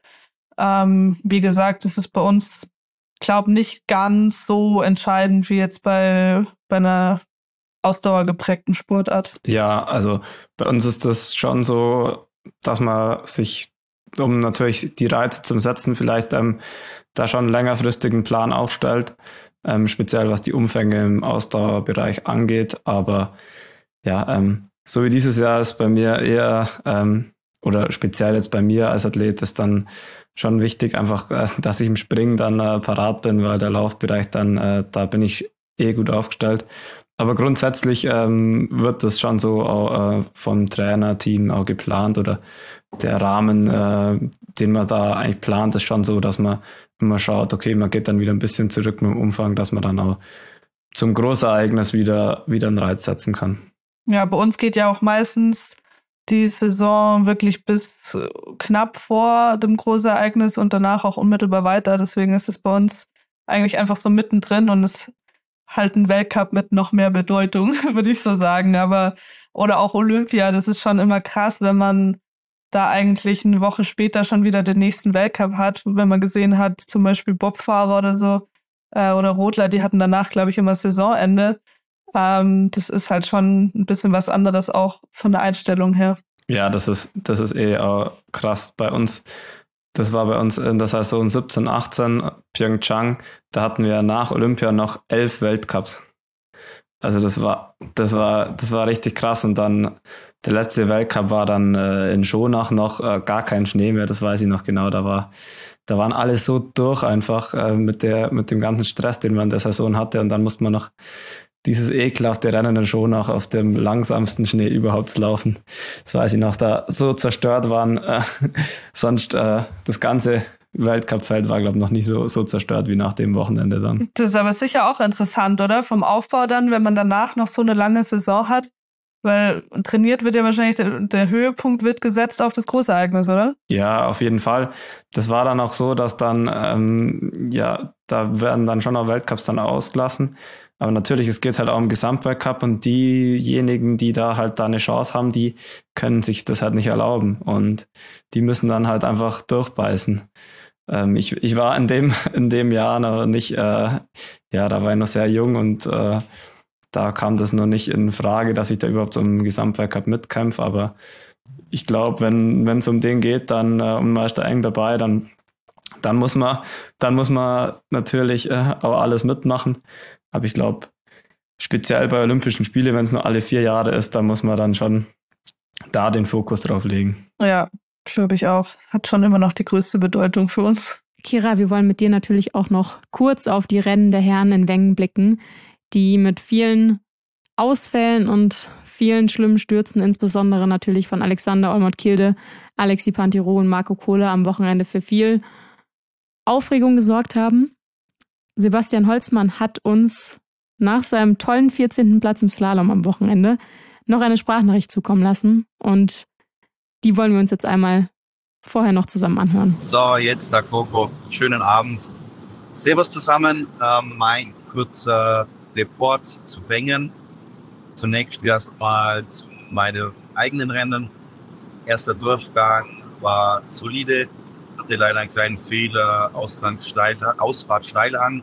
Wie gesagt, das ist bei uns, glaube nicht ganz so entscheidend wie jetzt bei einer ausdauergeprägten Sportart. Ja, also bei uns ist das schon so, dass man sich, um natürlich die Reize zum Setzen, vielleicht da schon einen längerfristigen Plan aufstellt. Speziell was die Umfänge im Ausdauerbereich angeht. Aber ja, so wie dieses Jahr ist bei mir eher, oder speziell jetzt bei mir als Athlet, ist dann schon wichtig, einfach, dass ich im Springen dann parat bin, weil der Laufbereich dann, da bin ich gut aufgestellt. Aber grundsätzlich wird das schon so auch, vom Trainerteam auch geplant oder der Rahmen, den man da eigentlich plant, ist schon so, dass man immer schaut, okay, man geht dann wieder ein bisschen zurück mit dem Umfang, dass man dann auch zum Großereignis wieder einen Reiz setzen kann. Ja, bei uns geht ja auch meistens die Saison wirklich bis knapp vor dem Großereignis und danach auch unmittelbar weiter. Deswegen ist es bei uns eigentlich einfach so mittendrin und es halt ein Weltcup mit noch mehr Bedeutung, würde ich so sagen. Oder auch Olympia, das ist schon immer krass, wenn man da eigentlich eine Woche später schon wieder den nächsten Weltcup hat, wenn man gesehen hat, zum Beispiel Bobfahrer oder so, oder Rodler, die hatten danach, glaube ich, immer Saisonende. Das ist halt schon ein bisschen was anderes auch von der Einstellung her. Ja, das ist auch krass bei uns. Das war bei uns in der Saison 17, 18 Pyeongchang. Da hatten wir nach Olympia noch 11 Weltcups. Also das war richtig krass. Und dann der letzte Weltcup war dann in Schonach noch gar kein Schnee mehr. Das weiß ich noch genau. Da waren alle so durch einfach mit dem ganzen Stress, den man in der Saison hatte. Und dann musste man noch dieses ekelhafte Rennen in Schonach auf dem langsamsten Schnee überhaupt laufen. Das weiß ich noch, da so zerstört waren. Sonst das ganze Weltcup-Feld war, glaube ich, noch nicht so zerstört wie nach dem Wochenende dann. Das ist aber sicher auch interessant, oder? Vom Aufbau dann, wenn man danach noch so eine lange Saison hat. Weil trainiert wird ja wahrscheinlich, der Höhepunkt wird gesetzt auf das Großereignis, oder? Ja, auf jeden Fall. Das war dann auch so, dass dann, da werden dann schon auch Weltcups dann ausgelassen. Aber natürlich, es geht halt auch um Gesamtweltcup und diejenigen, die da halt da eine Chance haben, die können sich das halt nicht erlauben und die müssen dann halt einfach durchbeißen. Ich war in dem Jahr noch nicht, da war ich noch sehr jung und da kam das noch nicht in Frage, dass ich da überhaupt so im Gesamtweltcup mitkämpfe. Aber ich glaube, wenn es um den geht, dann und man ist da eng dabei, dann muss man natürlich auch alles mitmachen. Aber ich glaube, speziell bei Olympischen Spielen, wenn es nur alle 4 Jahre ist, dann muss man dann schon da den Fokus drauf legen. Ja, glaube ich auch. Hat schon immer noch die größte Bedeutung für uns. Kira, wir wollen mit dir natürlich auch noch kurz auf die Rennen der Herren in Wengen blicken, die mit vielen Ausfällen und vielen schlimmen Stürzen, insbesondere natürlich von Alexander Olmert-Kilde, Alexis Pinturault und Marco Kohle am Wochenende für viel Aufregung gesorgt haben. Sebastian Holzmann hat uns nach seinem tollen 14. Platz im Slalom am Wochenende noch eine Sprachnachricht zukommen lassen und die wollen wir uns jetzt einmal vorher noch zusammen anhören. So, jetzt der Coco. Schönen Abend. Servus zusammen. Mein kurzer Report zu Wengen. Zunächst erstmal zu meinen eigenen Rennen. Erster Durchgang war solide. Hatte leider einen kleinen Fehler, Ausfahrt steil an.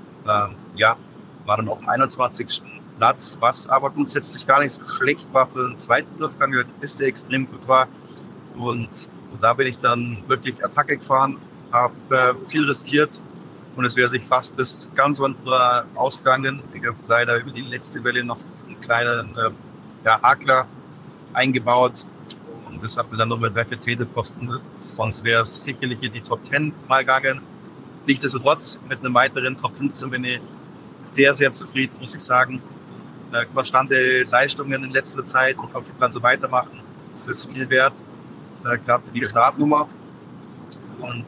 War dann auf dem 21. Platz, was aber grundsätzlich gar nicht so schlecht war für den zweiten Durchgang, weil die Piste extrem gut war. Und da bin ich dann wirklich Attacke gefahren, habe viel riskiert und es wäre sich fast bis ganz unten ausgegangen. Ich habe leider über die letzte Welle noch einen kleinen Hakler eingebaut. Und das hat mir dann nur mit 3-4 Zehntel gekostet. Sonst wäre es sicherlich in die Top 10 mal gegangen. Nichtsdestotrotz, mit einem weiteren Top 15 bin ich sehr, sehr zufrieden, muss ich sagen. Konstante Leistungen in letzter Zeit. Ich hoffe, ich kann so weitermachen. Das ist viel wert, gerade für die Startnummer. Und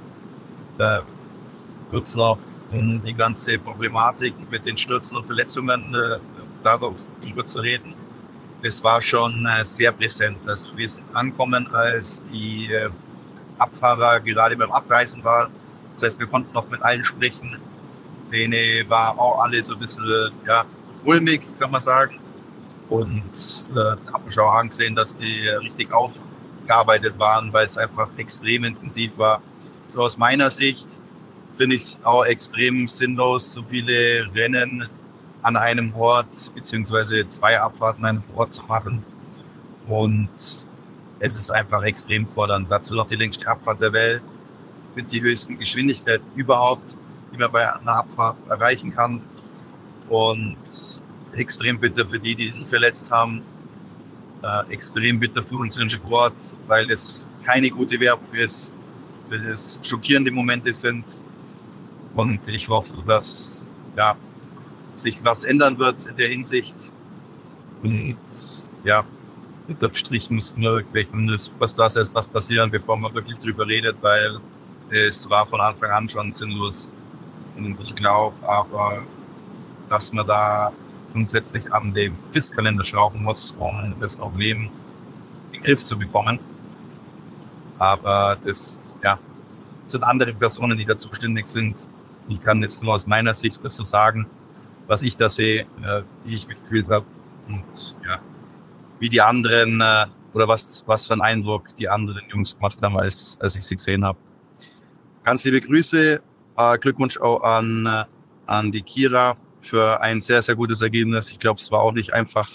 kurz noch die ganze Problematik mit den Stürzen und Verletzungen darüber zu reden. Es war schon sehr präsent. Also wir sind angekommen, als die Abfahrer gerade beim Abreisen waren. Das heißt, wir konnten noch mit allen sprechen. Denen war auch alle so ein bisschen ulmig, kann man sagen. Und da hat man schon auch angesehen, dass die richtig aufgearbeitet waren, weil es einfach extrem intensiv war. So aus meiner Sicht finde ich es auch extrem sinnlos, so viele Rennen an einem Ort, beziehungsweise 2 Abfahrten an einem Ort zu machen. Und es ist einfach extrem fordernd. Dazu noch die längste Abfahrt der Welt mit die höchsten Geschwindigkeiten überhaupt, die man bei einer Abfahrt erreichen kann. Und extrem bitter für die sich verletzt haben. Extrem bitter für unseren Sport, weil es keine gute Werbung ist, weil es schockierende Momente sind. Und ich hoffe, dass sich was ändern wird in der Hinsicht. Und unterm Strich muss nur irgendwelchen Superstars erst was passieren, bevor man wirklich drüber redet, weil es war von Anfang an schon sinnlos. Und ich glaube aber, dass man da grundsätzlich an dem FIS-Kalender schrauben muss, um das Problem in den Griff zu bekommen. Aber das sind andere Personen, die da zuständig sind. Ich kann jetzt nur aus meiner Sicht das so sagen, was ich da sehe, wie ich mich gefühlt habe und wie die anderen oder was für einen Eindruck die anderen Jungs gemacht haben, als ich sie gesehen habe. Ganz liebe Grüße, Glückwunsch auch an die Kira für ein sehr, sehr gutes Ergebnis. Ich glaube, es war auch nicht einfach,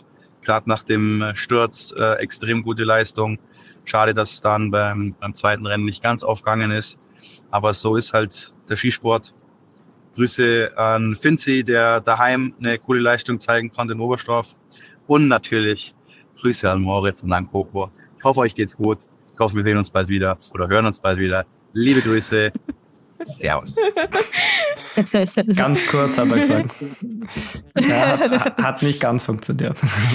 gerade nach dem Sturz extrem gute Leistung. Schade, dass es dann beim zweiten Rennen nicht ganz aufgegangen ist. Aber so ist halt der Skisport. Grüße an Finzi, der daheim eine coole Leistung zeigen konnte in Oberstdorf. Und natürlich Grüße an Moritz und an Coco. Ich hoffe, euch geht's gut. Ich hoffe, wir sehen uns bald wieder oder hören uns bald wieder. Liebe Grüße. Servus. Ganz kurz hat er gesagt. Ja, hat nicht ganz funktioniert.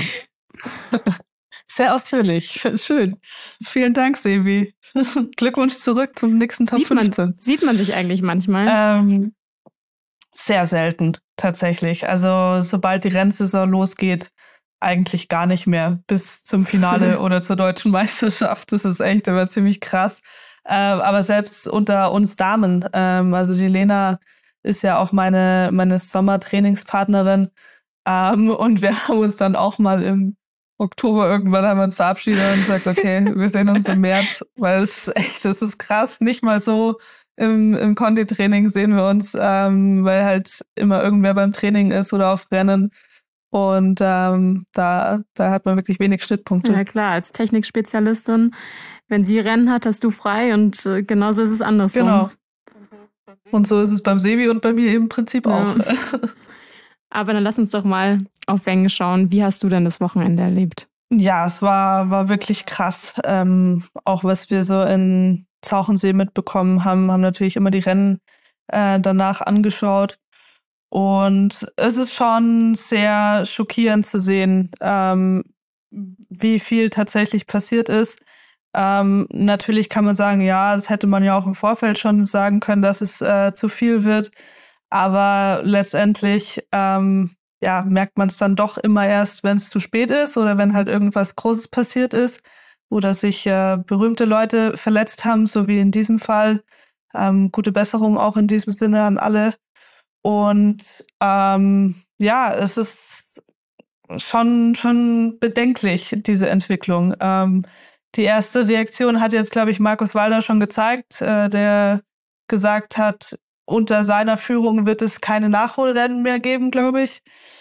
Sehr ausführlich. Schön. Vielen Dank, Sebi. Glückwunsch zurück zum nächsten Top 15. Sieht man sich eigentlich manchmal? Sehr selten, tatsächlich. Also sobald die Rennsaison losgeht, eigentlich gar nicht mehr bis zum Finale oder zur deutschen Meisterschaft. Das ist echt immer ziemlich krass. Aber selbst unter uns Damen, also die Lena ist ja auch meine Sommertrainingspartnerin, und wir haben uns dann auch mal im Oktober irgendwann haben wir uns verabschiedet und gesagt, okay, wir sehen uns im März, weil das ist krass, nicht mal so im Konditraining sehen wir uns, weil halt immer irgendwer beim Training ist oder auf Rennen. Und da hat man wirklich wenig Schnittpunkte. Ja klar, als Technikspezialistin, wenn sie Rennen hat, hast du frei und genauso ist es andersrum. Genau. Und so ist es beim Sebi und bei mir im Prinzip auch. Ja. Aber dann lass uns doch mal auf Wengen schauen. Wie hast du denn das Wochenende erlebt? Ja, es war wirklich krass. Auch was wir so in Zauchensee mitbekommen haben natürlich immer die Rennen danach angeschaut. Und es ist schon sehr schockierend zu sehen, wie viel tatsächlich passiert ist. Natürlich kann man sagen, ja, das hätte man ja auch im Vorfeld schon sagen können, dass es zu viel wird. Aber letztendlich merkt man es dann doch immer erst, wenn es zu spät ist oder wenn halt irgendwas Großes passiert ist oder sich berühmte Leute verletzt haben, so wie in diesem Fall. Gute Besserung auch in diesem Sinne an alle. Und es ist schon bedenklich, diese Entwicklung. Die erste Reaktion hat jetzt, glaube ich, Markus Walder schon gezeigt, der gesagt hat, unter seiner Führung wird es keine Nachholrennen mehr geben, glaube ich.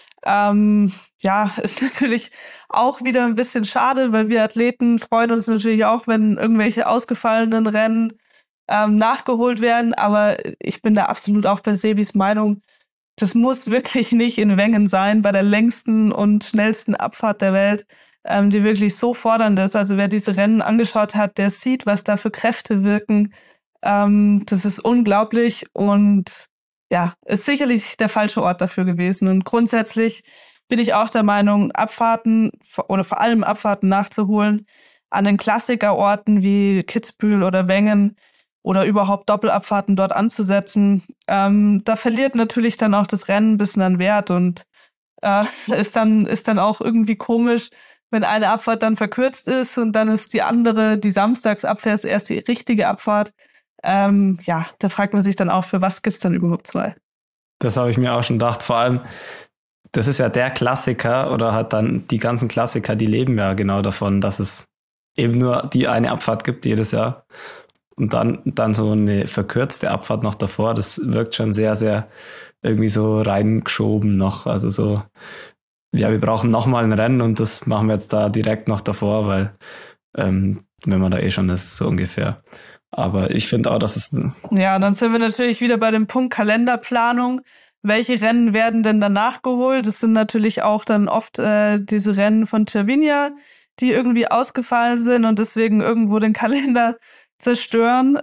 Ist natürlich auch wieder ein bisschen schade, weil wir Athleten freuen uns natürlich auch, wenn irgendwelche ausgefallenen Rennen nachgeholt werden. Aber ich bin da absolut auch bei Sebis Meinung, das muss wirklich nicht in Wengen sein, bei der längsten und schnellsten Abfahrt der Welt, die wirklich so fordernd ist. Also wer diese Rennen angeschaut hat, der sieht, was da für Kräfte wirken. Das ist unglaublich und ja, ist sicherlich der falsche Ort dafür gewesen. Und grundsätzlich bin ich auch der Meinung, Abfahrten oder vor allem Abfahrten nachzuholen an den Klassikerorten wie Kitzbühel oder Wengen oder überhaupt Doppelabfahrten dort anzusetzen. Da verliert natürlich dann auch das Rennen ein bisschen an Wert und ist dann auch irgendwie komisch, wenn eine Abfahrt dann verkürzt ist und dann ist die andere, die Samstagsabfahrt, erst die richtige Abfahrt. Da fragt man sich dann auch, für was gibt's dann überhaupt zwei? Das habe ich mir auch schon gedacht. Vor allem, das ist ja der Klassiker oder hat dann die ganzen Klassiker, die leben ja genau davon, dass es eben nur die eine Abfahrt gibt jedes Jahr. Und dann so eine verkürzte Abfahrt noch davor, das wirkt schon sehr, sehr irgendwie so reingeschoben noch. Also so, ja, wir brauchen nochmal ein Rennen und das machen wir jetzt da direkt noch davor, weil wenn man da schon ist, so ungefähr. Aber ich finde auch, dass es... Ja, dann sind wir natürlich wieder bei dem Punkt Kalenderplanung. Welche Rennen werden denn danach geholt? Das sind natürlich auch dann oft diese Rennen von Cervinia, die irgendwie ausgefallen sind und deswegen irgendwo den Kalender zerstören.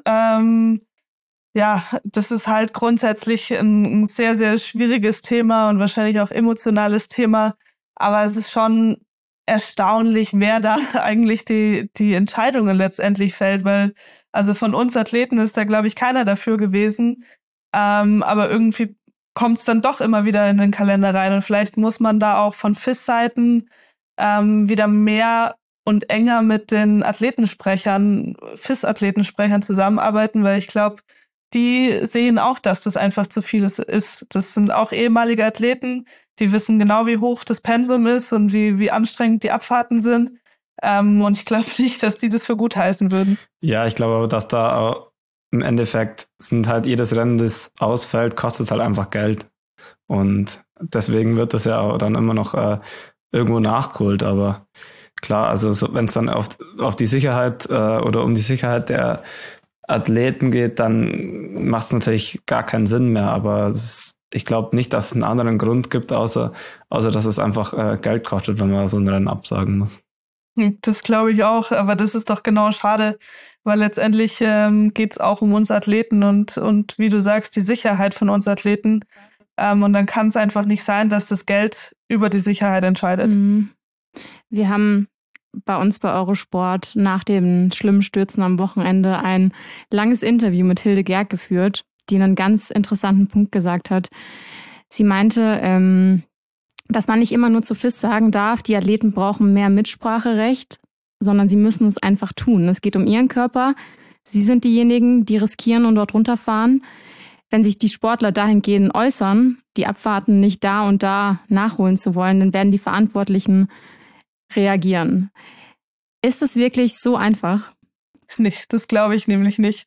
Das ist halt grundsätzlich ein sehr, sehr schwieriges Thema und wahrscheinlich auch emotionales Thema. Aber es ist schon erstaunlich, wer da eigentlich die Entscheidungen letztendlich fällt, weil also von uns Athleten ist da, glaube ich, keiner dafür gewesen. Aber irgendwie kommt es dann doch immer wieder in den Kalender rein und vielleicht muss man da auch von FIS-Seiten wieder mehr und enger mit den Athletensprechern, FIS-Athletensprechern zusammenarbeiten, weil ich glaube, die sehen auch, dass das einfach zu viel ist. Das sind auch ehemalige Athleten, die wissen genau, wie hoch das Pensum ist und wie anstrengend die Abfahrten sind. Und ich glaube nicht, dass die das für gut heißen würden. Ja, ich glaube, dass da auch im Endeffekt sind halt jedes Rennen, das ausfällt, kostet halt einfach Geld. Und deswegen wird das ja auch dann immer noch irgendwo nachgeholt. Aber klar, also so, wenn es dann auf die Sicherheit oder um die Sicherheit der Athleten geht, dann macht es natürlich gar keinen Sinn mehr. Aber ich glaube nicht, dass es einen anderen Grund gibt, außer dass es einfach Geld kostet, wenn man so ein Rennen absagen muss. Das glaube ich auch, aber das ist doch genau schade, weil letztendlich geht es auch um uns Athleten und wie du sagst, die Sicherheit von uns Athleten. Und dann kann es einfach nicht sein, dass das Geld über die Sicherheit entscheidet. Wir haben bei uns bei Eurosport nach den schlimmen Stürzen am Wochenende ein langes Interview mit Hilde Gerg geführt, die einen ganz interessanten Punkt gesagt hat. Sie meinte, dass man nicht immer nur zu FIS sagen darf, die Athleten brauchen mehr Mitspracherecht, sondern sie müssen es einfach tun. Es geht um ihren Körper. Sie sind diejenigen, die riskieren und dort runterfahren. Wenn sich die Sportler dahingehend äußern, die Abfahrten nicht da und da nachholen zu wollen, dann werden die Verantwortlichen reagieren. Ist es wirklich so einfach? Nicht, das glaube ich nämlich nicht.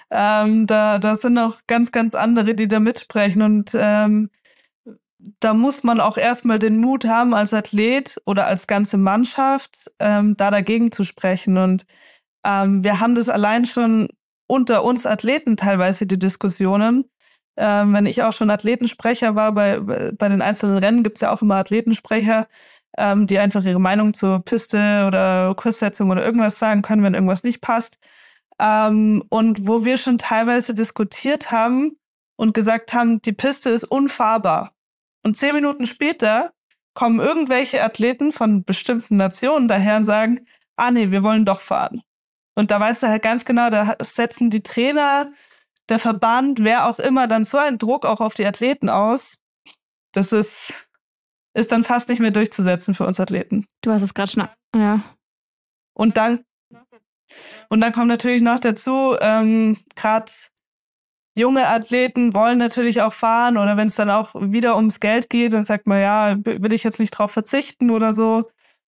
Da sind auch ganz, ganz andere, die da mitsprechen und da muss man auch erstmal den Mut haben, als Athlet oder als ganze Mannschaft da dagegen zu sprechen. Und wir haben das allein schon unter uns Athleten teilweise, die Diskussionen. Wenn ich auch schon Athletensprecher war, bei den einzelnen Rennen gibt's ja auch immer Athletensprecher, die einfach ihre Meinung zur Piste oder Kurssetzung oder irgendwas sagen können, wenn irgendwas nicht passt. Und wo wir schon teilweise diskutiert haben und gesagt haben, die Piste ist unfahrbar. Und 10 Minuten später kommen irgendwelche Athleten von bestimmten Nationen daher und sagen, nee, wir wollen doch fahren. Und da weißt du halt ganz genau, da setzen die Trainer, der Verband, wer auch immer, dann so einen Druck auch auf die Athleten aus. Das ist dann fast nicht mehr durchzusetzen für uns Athleten. Du hast es gerade schon, ja. Und dann kommt natürlich noch dazu, gerade junge Athleten wollen natürlich auch fahren oder wenn es dann auch wieder ums Geld geht, dann sagt man, ja, will ich jetzt nicht drauf verzichten oder so.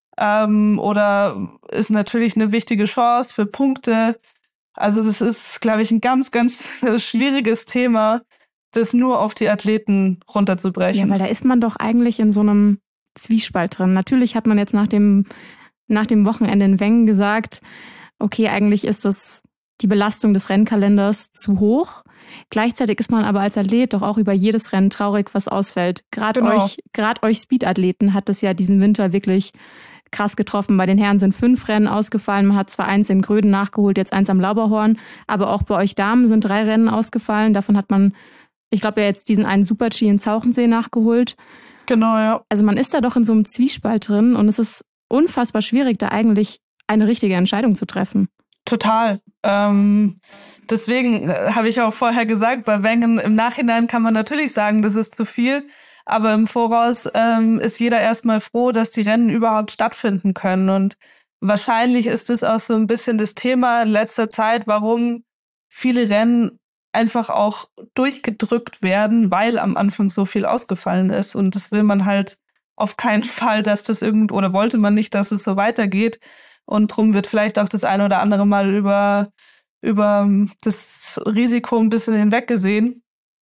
Oder ist natürlich eine wichtige Chance für Punkte. Also das ist, glaube ich, ein ganz, ganz schwieriges Thema, das nur auf die Athleten runterzubrechen. Ja, weil da ist man doch eigentlich in so einem Zwiespalt drin. Natürlich hat man jetzt nach dem Wochenende in Wengen gesagt, okay, eigentlich ist das die Belastung des Rennkalenders zu hoch. Gleichzeitig ist man aber als Athlet doch auch über jedes Rennen traurig, was ausfällt. Gerade euch Speed-Athleten hat es ja diesen Winter wirklich krass getroffen. Bei den Herren sind 5 Rennen ausgefallen. Man hat zwar 1 in Gröden nachgeholt, jetzt 1 am Lauberhorn, aber auch bei euch Damen sind 3 Rennen ausgefallen. Davon hat man, ich glaube, ja jetzt diesen einen Super-G in Zauchensee nachgeholt. Genau, ja. Also man ist da doch in so einem Zwiespalt drin und es ist unfassbar schwierig, da eigentlich eine richtige Entscheidung zu treffen. Total. Deswegen habe ich auch vorher gesagt, bei Wengen im Nachhinein kann man natürlich sagen, das ist zu viel, aber im Voraus ist jeder erstmal froh, dass die Rennen überhaupt stattfinden können. Und wahrscheinlich ist das auch so ein bisschen das Thema in letzter Zeit, warum viele Rennen einfach auch durchgedrückt werden, weil am Anfang so viel ausgefallen ist. Und das will man halt auf keinen Fall, dass das oder wollte man nicht, dass es so weitergeht. Und drum wird vielleicht auch das eine oder andere Mal über das Risiko ein bisschen hinweggesehen.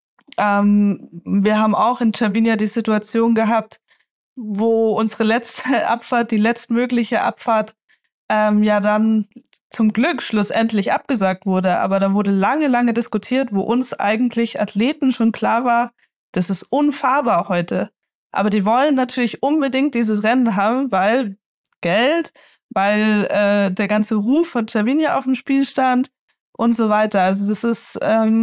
Wir haben auch in Cervinia die Situation gehabt, wo unsere letzte Abfahrt, die letztmögliche Abfahrt, ja dann zum Glück schlussendlich abgesagt wurde. Aber da wurde lange, lange diskutiert, wo uns eigentlich Athleten schon klar war, das ist unfahrbar heute. Aber die wollen natürlich unbedingt dieses Rennen haben, weil Geld, weil der ganze Ruf von Cervinia auf dem Spiel stand und so weiter. Also das ist,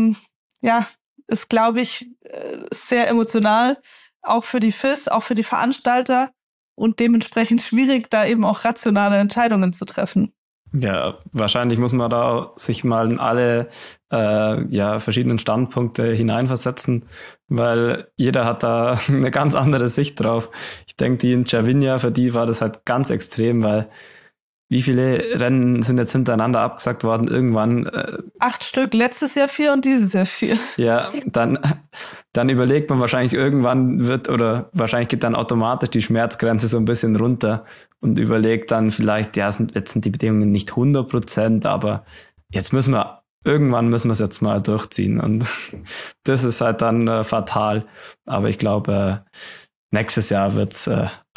ist, glaube ich, sehr emotional, auch für die FIS, auch für die Veranstalter und dementsprechend schwierig, da eben auch rationale Entscheidungen zu treffen. Ja, wahrscheinlich muss man da sich mal in alle verschiedenen Standpunkte hineinversetzen, weil jeder hat da eine ganz andere Sicht drauf. Ich denke, die in Cervinia, für die war das halt ganz extrem, weil wie viele Rennen sind jetzt hintereinander abgesagt worden? Irgendwann 8 Stück, letztes Jahr 4 und dieses Jahr 4. Ja, dann überlegt man wahrscheinlich, irgendwann wahrscheinlich geht dann automatisch die Schmerzgrenze so ein bisschen runter und überlegt dann vielleicht, ja, jetzt sind die Bedingungen nicht 100%, aber irgendwann müssen wir es jetzt mal durchziehen und das ist halt dann fatal. Aber ich glaube, nächstes Jahr wird es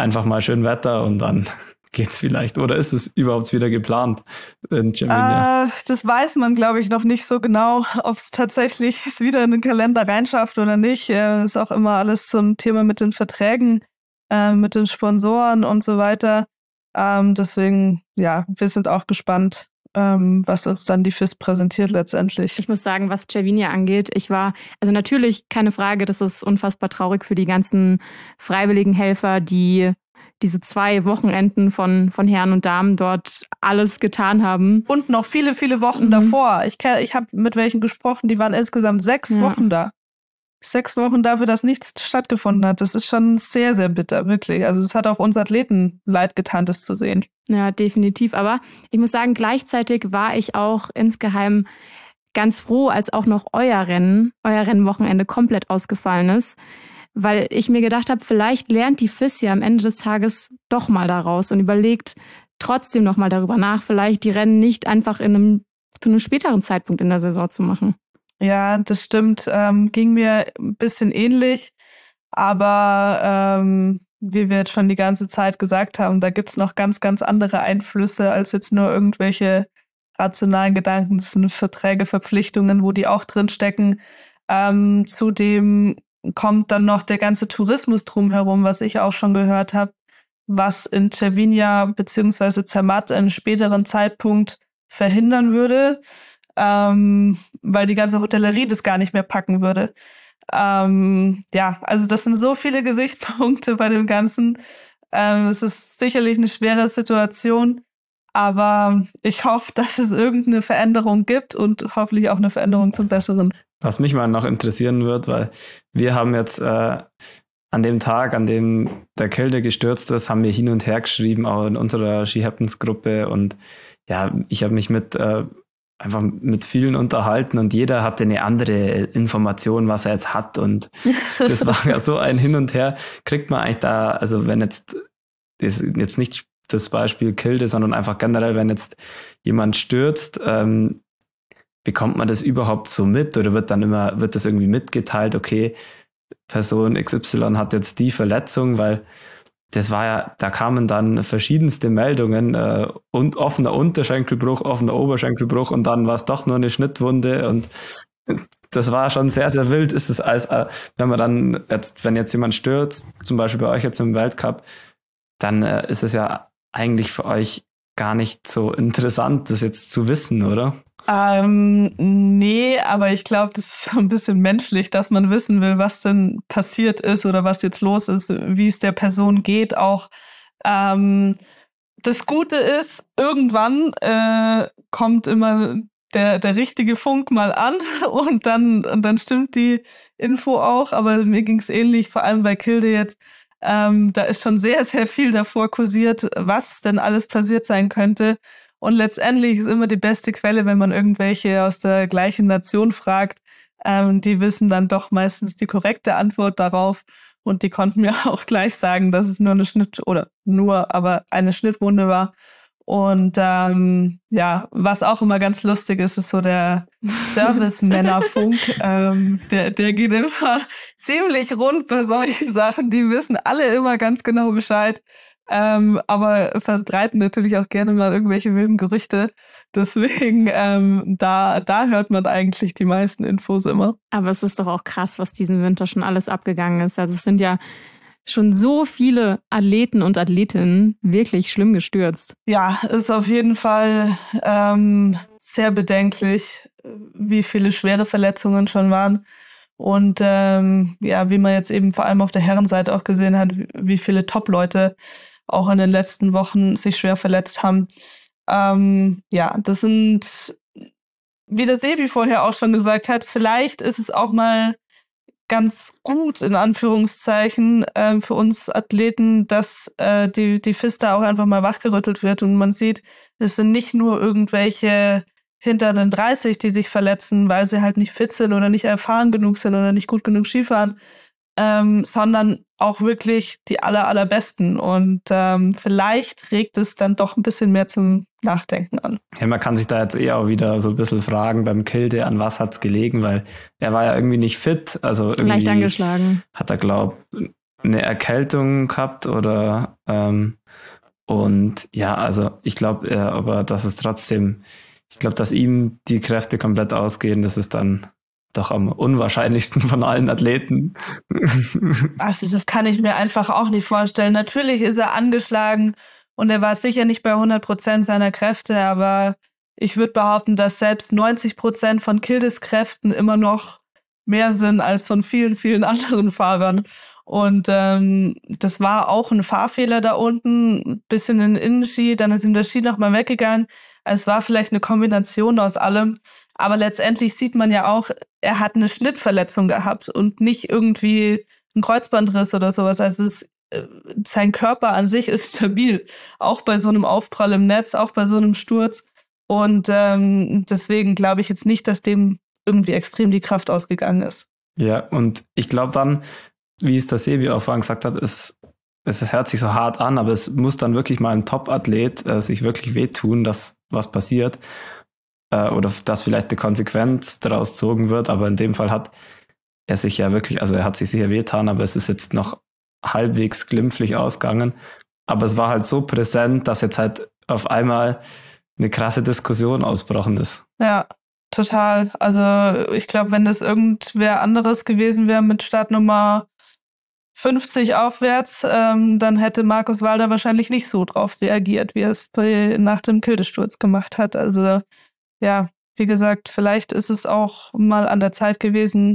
einfach mal schön Wetter und dann geht's vielleicht. Oder ist es überhaupt wieder geplant in Cervinia? Das weiß man, glaube ich, noch nicht so genau, ob es tatsächlich es wieder in den Kalender reinschafft oder nicht. Ist auch immer alles so ein Thema mit den Verträgen, mit den Sponsoren und so weiter. Deswegen, ja, wir sind auch gespannt, was uns dann die FIS präsentiert letztendlich. Ich muss sagen, was Cervinia angeht, also natürlich keine Frage, das ist unfassbar traurig für die ganzen freiwilligen Helfer, die diese 2 Wochenenden von Herren und Damen dort alles getan haben. Und noch viele, viele Wochen davor. Ich habe mit welchen gesprochen, die waren insgesamt 6 Wochen da. 6 Wochen dafür, dass nichts stattgefunden hat. Das ist schon sehr, sehr bitter, wirklich. Also es hat auch uns Athleten leid getan, das zu sehen. Ja, definitiv. Aber ich muss sagen, gleichzeitig war ich auch insgeheim ganz froh, als auch noch euer Rennwochenende komplett ausgefallen ist. Weil ich mir gedacht habe, vielleicht lernt die FIS ja am Ende des Tages doch mal daraus und überlegt trotzdem noch mal darüber nach, vielleicht die Rennen nicht einfach zu einem späteren Zeitpunkt in der Saison zu machen. Ja, das stimmt. Ging mir ein bisschen ähnlich, aber wie wir jetzt schon die ganze Zeit gesagt haben, da gibt's noch ganz, ganz andere Einflüsse als jetzt nur irgendwelche rationalen Gedanken. Das sind Verträge, Verpflichtungen, wo die auch drin stecken. Zudem kommt dann noch der ganze Tourismus drumherum, was ich auch schon gehört habe, was in Cervinia bzw. Zermatt einen späteren Zeitpunkt verhindern würde, weil die ganze Hotellerie das gar nicht mehr packen würde. Also das sind so viele Gesichtspunkte bei dem Ganzen. Es ist sicherlich eine schwere Situation, aber ich hoffe, dass es irgendeine Veränderung gibt und hoffentlich auch eine Veränderung zum Besseren. Was mich mal noch interessieren wird, weil wir haben jetzt an dem Tag, an dem der Kilde gestürzt ist, haben wir hin und her geschrieben, auch in unserer Ski Happens Gruppe, und ja, ich habe mich einfach mit vielen unterhalten und jeder hatte eine andere Information, was er jetzt hat, und das war ja so ein Hin und Her. Kriegt man eigentlich da, also wenn jetzt nicht das Beispiel Kilde, sondern einfach generell, wenn jetzt jemand stürzt, bekommt man das überhaupt so mit oder wird das irgendwie mitgeteilt, okay, Person XY hat jetzt die Verletzung, weil das war ja, da kamen dann verschiedenste Meldungen, und offener Unterschenkelbruch, offener Oberschenkelbruch, und dann war es doch nur eine Schnittwunde, und das war schon sehr, sehr wild. Ist es wenn jetzt jemand stürzt, zum Beispiel bei euch jetzt im Weltcup, dann ist es ja eigentlich für euch gar nicht so interessant, das jetzt zu wissen, oder? Nee, aber ich glaube, das ist so ein bisschen menschlich, dass man wissen will, was denn passiert ist oder was jetzt los ist, wie es der Person geht auch. Das Gute ist, irgendwann kommt immer der richtige Funk mal an und dann stimmt die Info auch, aber mir ging's ähnlich, vor allem bei Kilde jetzt. Da ist schon sehr, sehr viel davor kursiert, was denn alles passiert sein könnte. Und letztendlich ist immer die beste Quelle, wenn man irgendwelche aus der gleichen Nation fragt. Die wissen dann doch meistens die korrekte Antwort darauf. Und die konnten mir auch gleich sagen, dass es nur aber eine Schnittwunde war. Und was auch immer ganz lustig ist so der Service-Männerfunk. Der geht immer ziemlich rund bei solchen Sachen. Die wissen alle immer ganz genau Bescheid. Aber verbreiten natürlich auch gerne mal irgendwelche wilden Gerüchte. Deswegen, da hört man eigentlich die meisten Infos immer. Aber es ist doch auch krass, was diesen Winter schon alles abgegangen ist. Also es sind ja schon so viele Athleten und Athletinnen wirklich schlimm gestürzt. Ja, ist auf jeden Fall sehr bedenklich, wie viele schwere Verletzungen schon waren. Und wie man jetzt eben vor allem auf der Herrenseite auch gesehen hat, wie viele Top-Leute auch in den letzten Wochen sich schwer verletzt haben. Das sind, wie der Sebi vorher auch schon gesagt hat, vielleicht ist es auch mal ganz gut, in Anführungszeichen, für uns Athleten, dass die FIS da auch einfach mal wachgerüttelt wird und man sieht, es sind nicht nur irgendwelche hinter den 30, die sich verletzen, weil sie halt nicht fit sind oder nicht erfahren genug sind oder nicht gut genug Skifahren, sondern auch wirklich die allerbesten. Und vielleicht regt es dann doch ein bisschen mehr zum Nachdenken an. Ja, man kann sich da jetzt auch wieder so ein bisschen fragen beim Kilde, an was hat's gelegen, weil er war ja irgendwie nicht fit. Also irgendwie leicht angeschlagen. Hat er, eine Erkältung gehabt oder und ja, also ich glaube, aber das ist trotzdem, ich glaube, dass ihm die Kräfte komplett ausgehen, das ist dann doch am unwahrscheinlichsten von allen Athleten. Also das kann ich mir einfach auch nicht vorstellen. Natürlich ist er angeschlagen und er war sicher nicht bei 100% seiner Kräfte, aber ich würde behaupten, dass selbst 90% von Kildes Kräften immer noch mehr sind als von vielen, vielen anderen Fahrern. Und das war auch ein Fahrfehler da unten, ein bisschen in den Innenski, dann ist ihm der Ski nochmal weggegangen. Also es war vielleicht eine Kombination aus allem, aber letztendlich sieht man ja auch, er hat eine Schnittverletzung gehabt und nicht irgendwie einen Kreuzbandriss oder sowas. Also sein Körper an sich ist stabil, auch bei so einem Aufprall im Netz, auch bei so einem Sturz. Und deswegen glaube ich jetzt nicht, dass dem irgendwie extrem die Kraft ausgegangen ist. Ja, und ich glaube dann, wie es der Sebi auch vorhin gesagt hat, es hört sich so hart an, aber es muss dann wirklich mal ein Top-Athlet sich wirklich wehtun, dass was passiert oder dass vielleicht eine Konsequenz daraus gezogen wird, aber in dem Fall hat er sich ja wirklich, also er hat sich sicher wehgetan, aber es ist jetzt noch halbwegs glimpflich ausgegangen, aber es war halt so präsent, dass jetzt halt auf einmal eine krasse Diskussion ausgebrochen ist. Ja, total. Also ich glaube, wenn das irgendwer anderes gewesen wäre mit Startnummer 50 aufwärts, dann hätte Markus Walder wahrscheinlich nicht so drauf reagiert, wie er es nach dem Kildesturz gemacht hat. Also ja, wie gesagt, vielleicht ist es auch mal an der Zeit gewesen,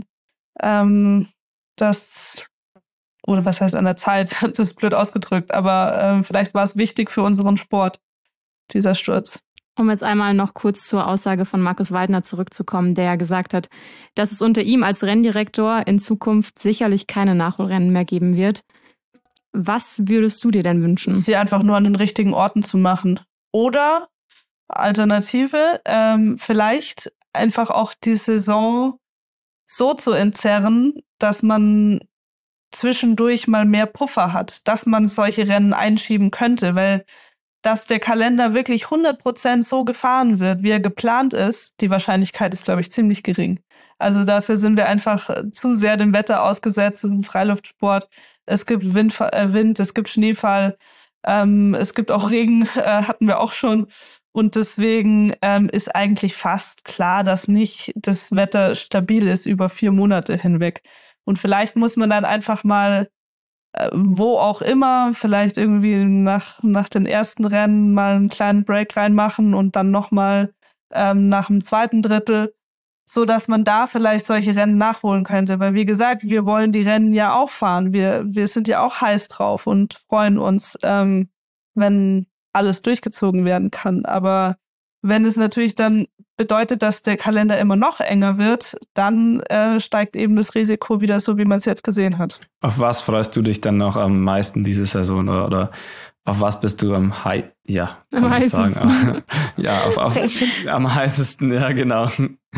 dass, oder was heißt an der Zeit, das ist blöd ausgedrückt, aber vielleicht war es wichtig für unseren Sport, dieser Sturz. Um jetzt einmal noch kurz zur Aussage von Markus Waldner zurückzukommen, der ja gesagt hat, dass es unter ihm als Renndirektor in Zukunft sicherlich keine Nachholrennen mehr geben wird. Was würdest du dir denn wünschen? Sie einfach nur an den richtigen Orten zu machen. Oder Alternative, vielleicht einfach auch die Saison so zu entzerren, dass man zwischendurch mal mehr Puffer hat, dass man solche Rennen einschieben könnte, weil dass der Kalender wirklich 100% so gefahren wird, wie er geplant ist, die Wahrscheinlichkeit ist, glaube ich, ziemlich gering. Also dafür sind wir einfach zu sehr dem Wetter ausgesetzt. Es ist ein Freiluftsport. Es gibt Wind, es gibt Schneefall, es gibt auch Regen, hatten wir auch schon. Und deswegen ist eigentlich fast klar, dass nicht das Wetter stabil ist über 4 Monate hinweg. Und vielleicht muss man dann einfach mal wo auch immer, vielleicht irgendwie nach den ersten Rennen mal einen kleinen Break reinmachen und dann nochmal nach dem zweiten Drittel, so dass man da vielleicht solche Rennen nachholen könnte. Weil wie gesagt, wir wollen die Rennen ja auch fahren. Wir sind ja auch heiß drauf und freuen uns, wenn alles durchgezogen werden kann. Aber wenn es natürlich dann bedeutet, dass der Kalender immer noch enger wird, dann steigt eben das Risiko wieder so, wie man es jetzt gesehen hat. Auf was freust du dich dann noch am meisten diese Saison oder auf was bist du am heißesten? Ja, am heißesten, ja, genau.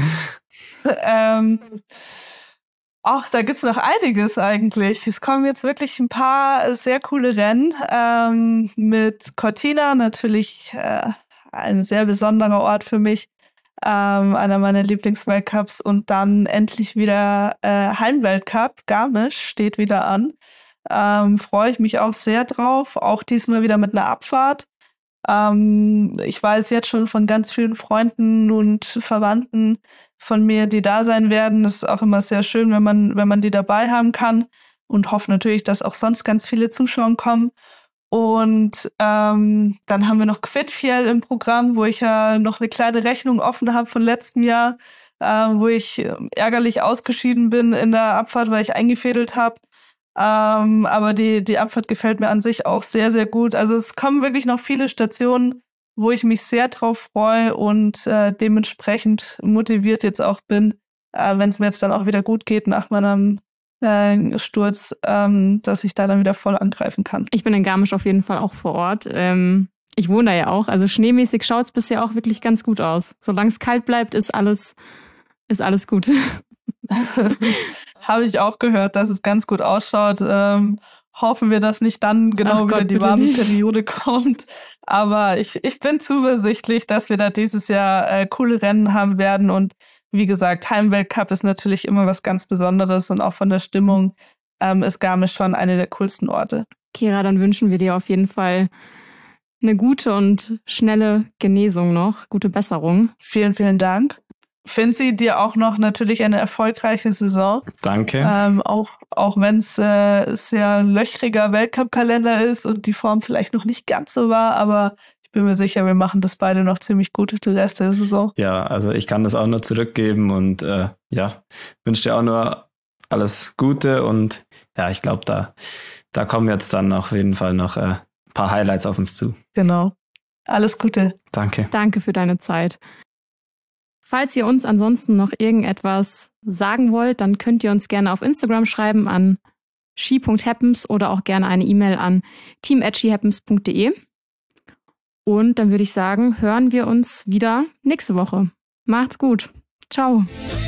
Ach, da gibt's noch einiges eigentlich. Es kommen jetzt wirklich ein paar sehr coole Rennen mit Cortina, natürlich ein sehr besonderer Ort für mich. Einer meiner Lieblingsweltcups und dann endlich wieder Heimweltcup. Garmisch steht wieder an. Freue ich mich auch sehr drauf. Auch diesmal wieder mit einer Abfahrt. Ich weiß jetzt schon von ganz vielen Freunden und Verwandten von mir, die da sein werden. Das ist auch immer sehr schön, wenn man die dabei haben kann und hoffe natürlich, dass auch sonst ganz viele Zuschauer kommen. Und dann haben wir noch Kvitfjell im Programm, wo ich ja noch eine kleine Rechnung offen habe von letztem Jahr, wo ich ärgerlich ausgeschieden bin in der Abfahrt, weil ich eingefädelt habe. Aber die Abfahrt gefällt mir an sich auch sehr, sehr gut. Also es kommen wirklich noch viele Stationen, wo ich mich sehr drauf freue und dementsprechend motiviert jetzt auch bin, wenn es mir jetzt dann auch wieder gut geht nach meinem Sturz, dass ich da dann wieder voll angreifen kann. Ich bin in Garmisch auf jeden Fall auch vor Ort. Ich wohne da ja auch. Also schneemäßig schaut's bisher auch wirklich ganz gut aus. Solange es kalt bleibt, ist alles gut. Habe ich auch gehört, dass es ganz gut ausschaut. Hoffen wir, dass nicht dann wieder die warme Periode kommt. Aber ich bin zuversichtlich, dass wir da dieses Jahr coole Rennen haben werden. Und wie gesagt, Heimweltcup ist natürlich immer was ganz Besonderes und auch von der Stimmung ist Garmisch schon eine der coolsten Orte. Kira, dann wünschen wir dir auf jeden Fall eine gute und schnelle Genesung noch, gute Besserung. Vielen, vielen Dank. Finzi, dir auch noch natürlich eine erfolgreiche Saison. Danke. Auch wenn es sehr löchriger Weltcup-Kalender ist und die Form vielleicht noch nicht ganz so war, aber ich bin mir sicher, wir machen das beide noch ziemlich gut den Rest der Saison. Ja, also ich kann das auch nur zurückgeben und wünsche dir auch nur alles Gute und ja, ich glaube, da kommen jetzt dann auf jeden Fall noch ein paar Highlights auf uns zu. Genau. Alles Gute. Danke. Danke für deine Zeit. Falls ihr uns ansonsten noch irgendetwas sagen wollt, dann könnt ihr uns gerne auf Instagram schreiben an ski.happens oder auch gerne eine E-Mail an team@skihappens.de. Und dann würde ich sagen, hören wir uns wieder nächste Woche. Macht's gut. Ciao.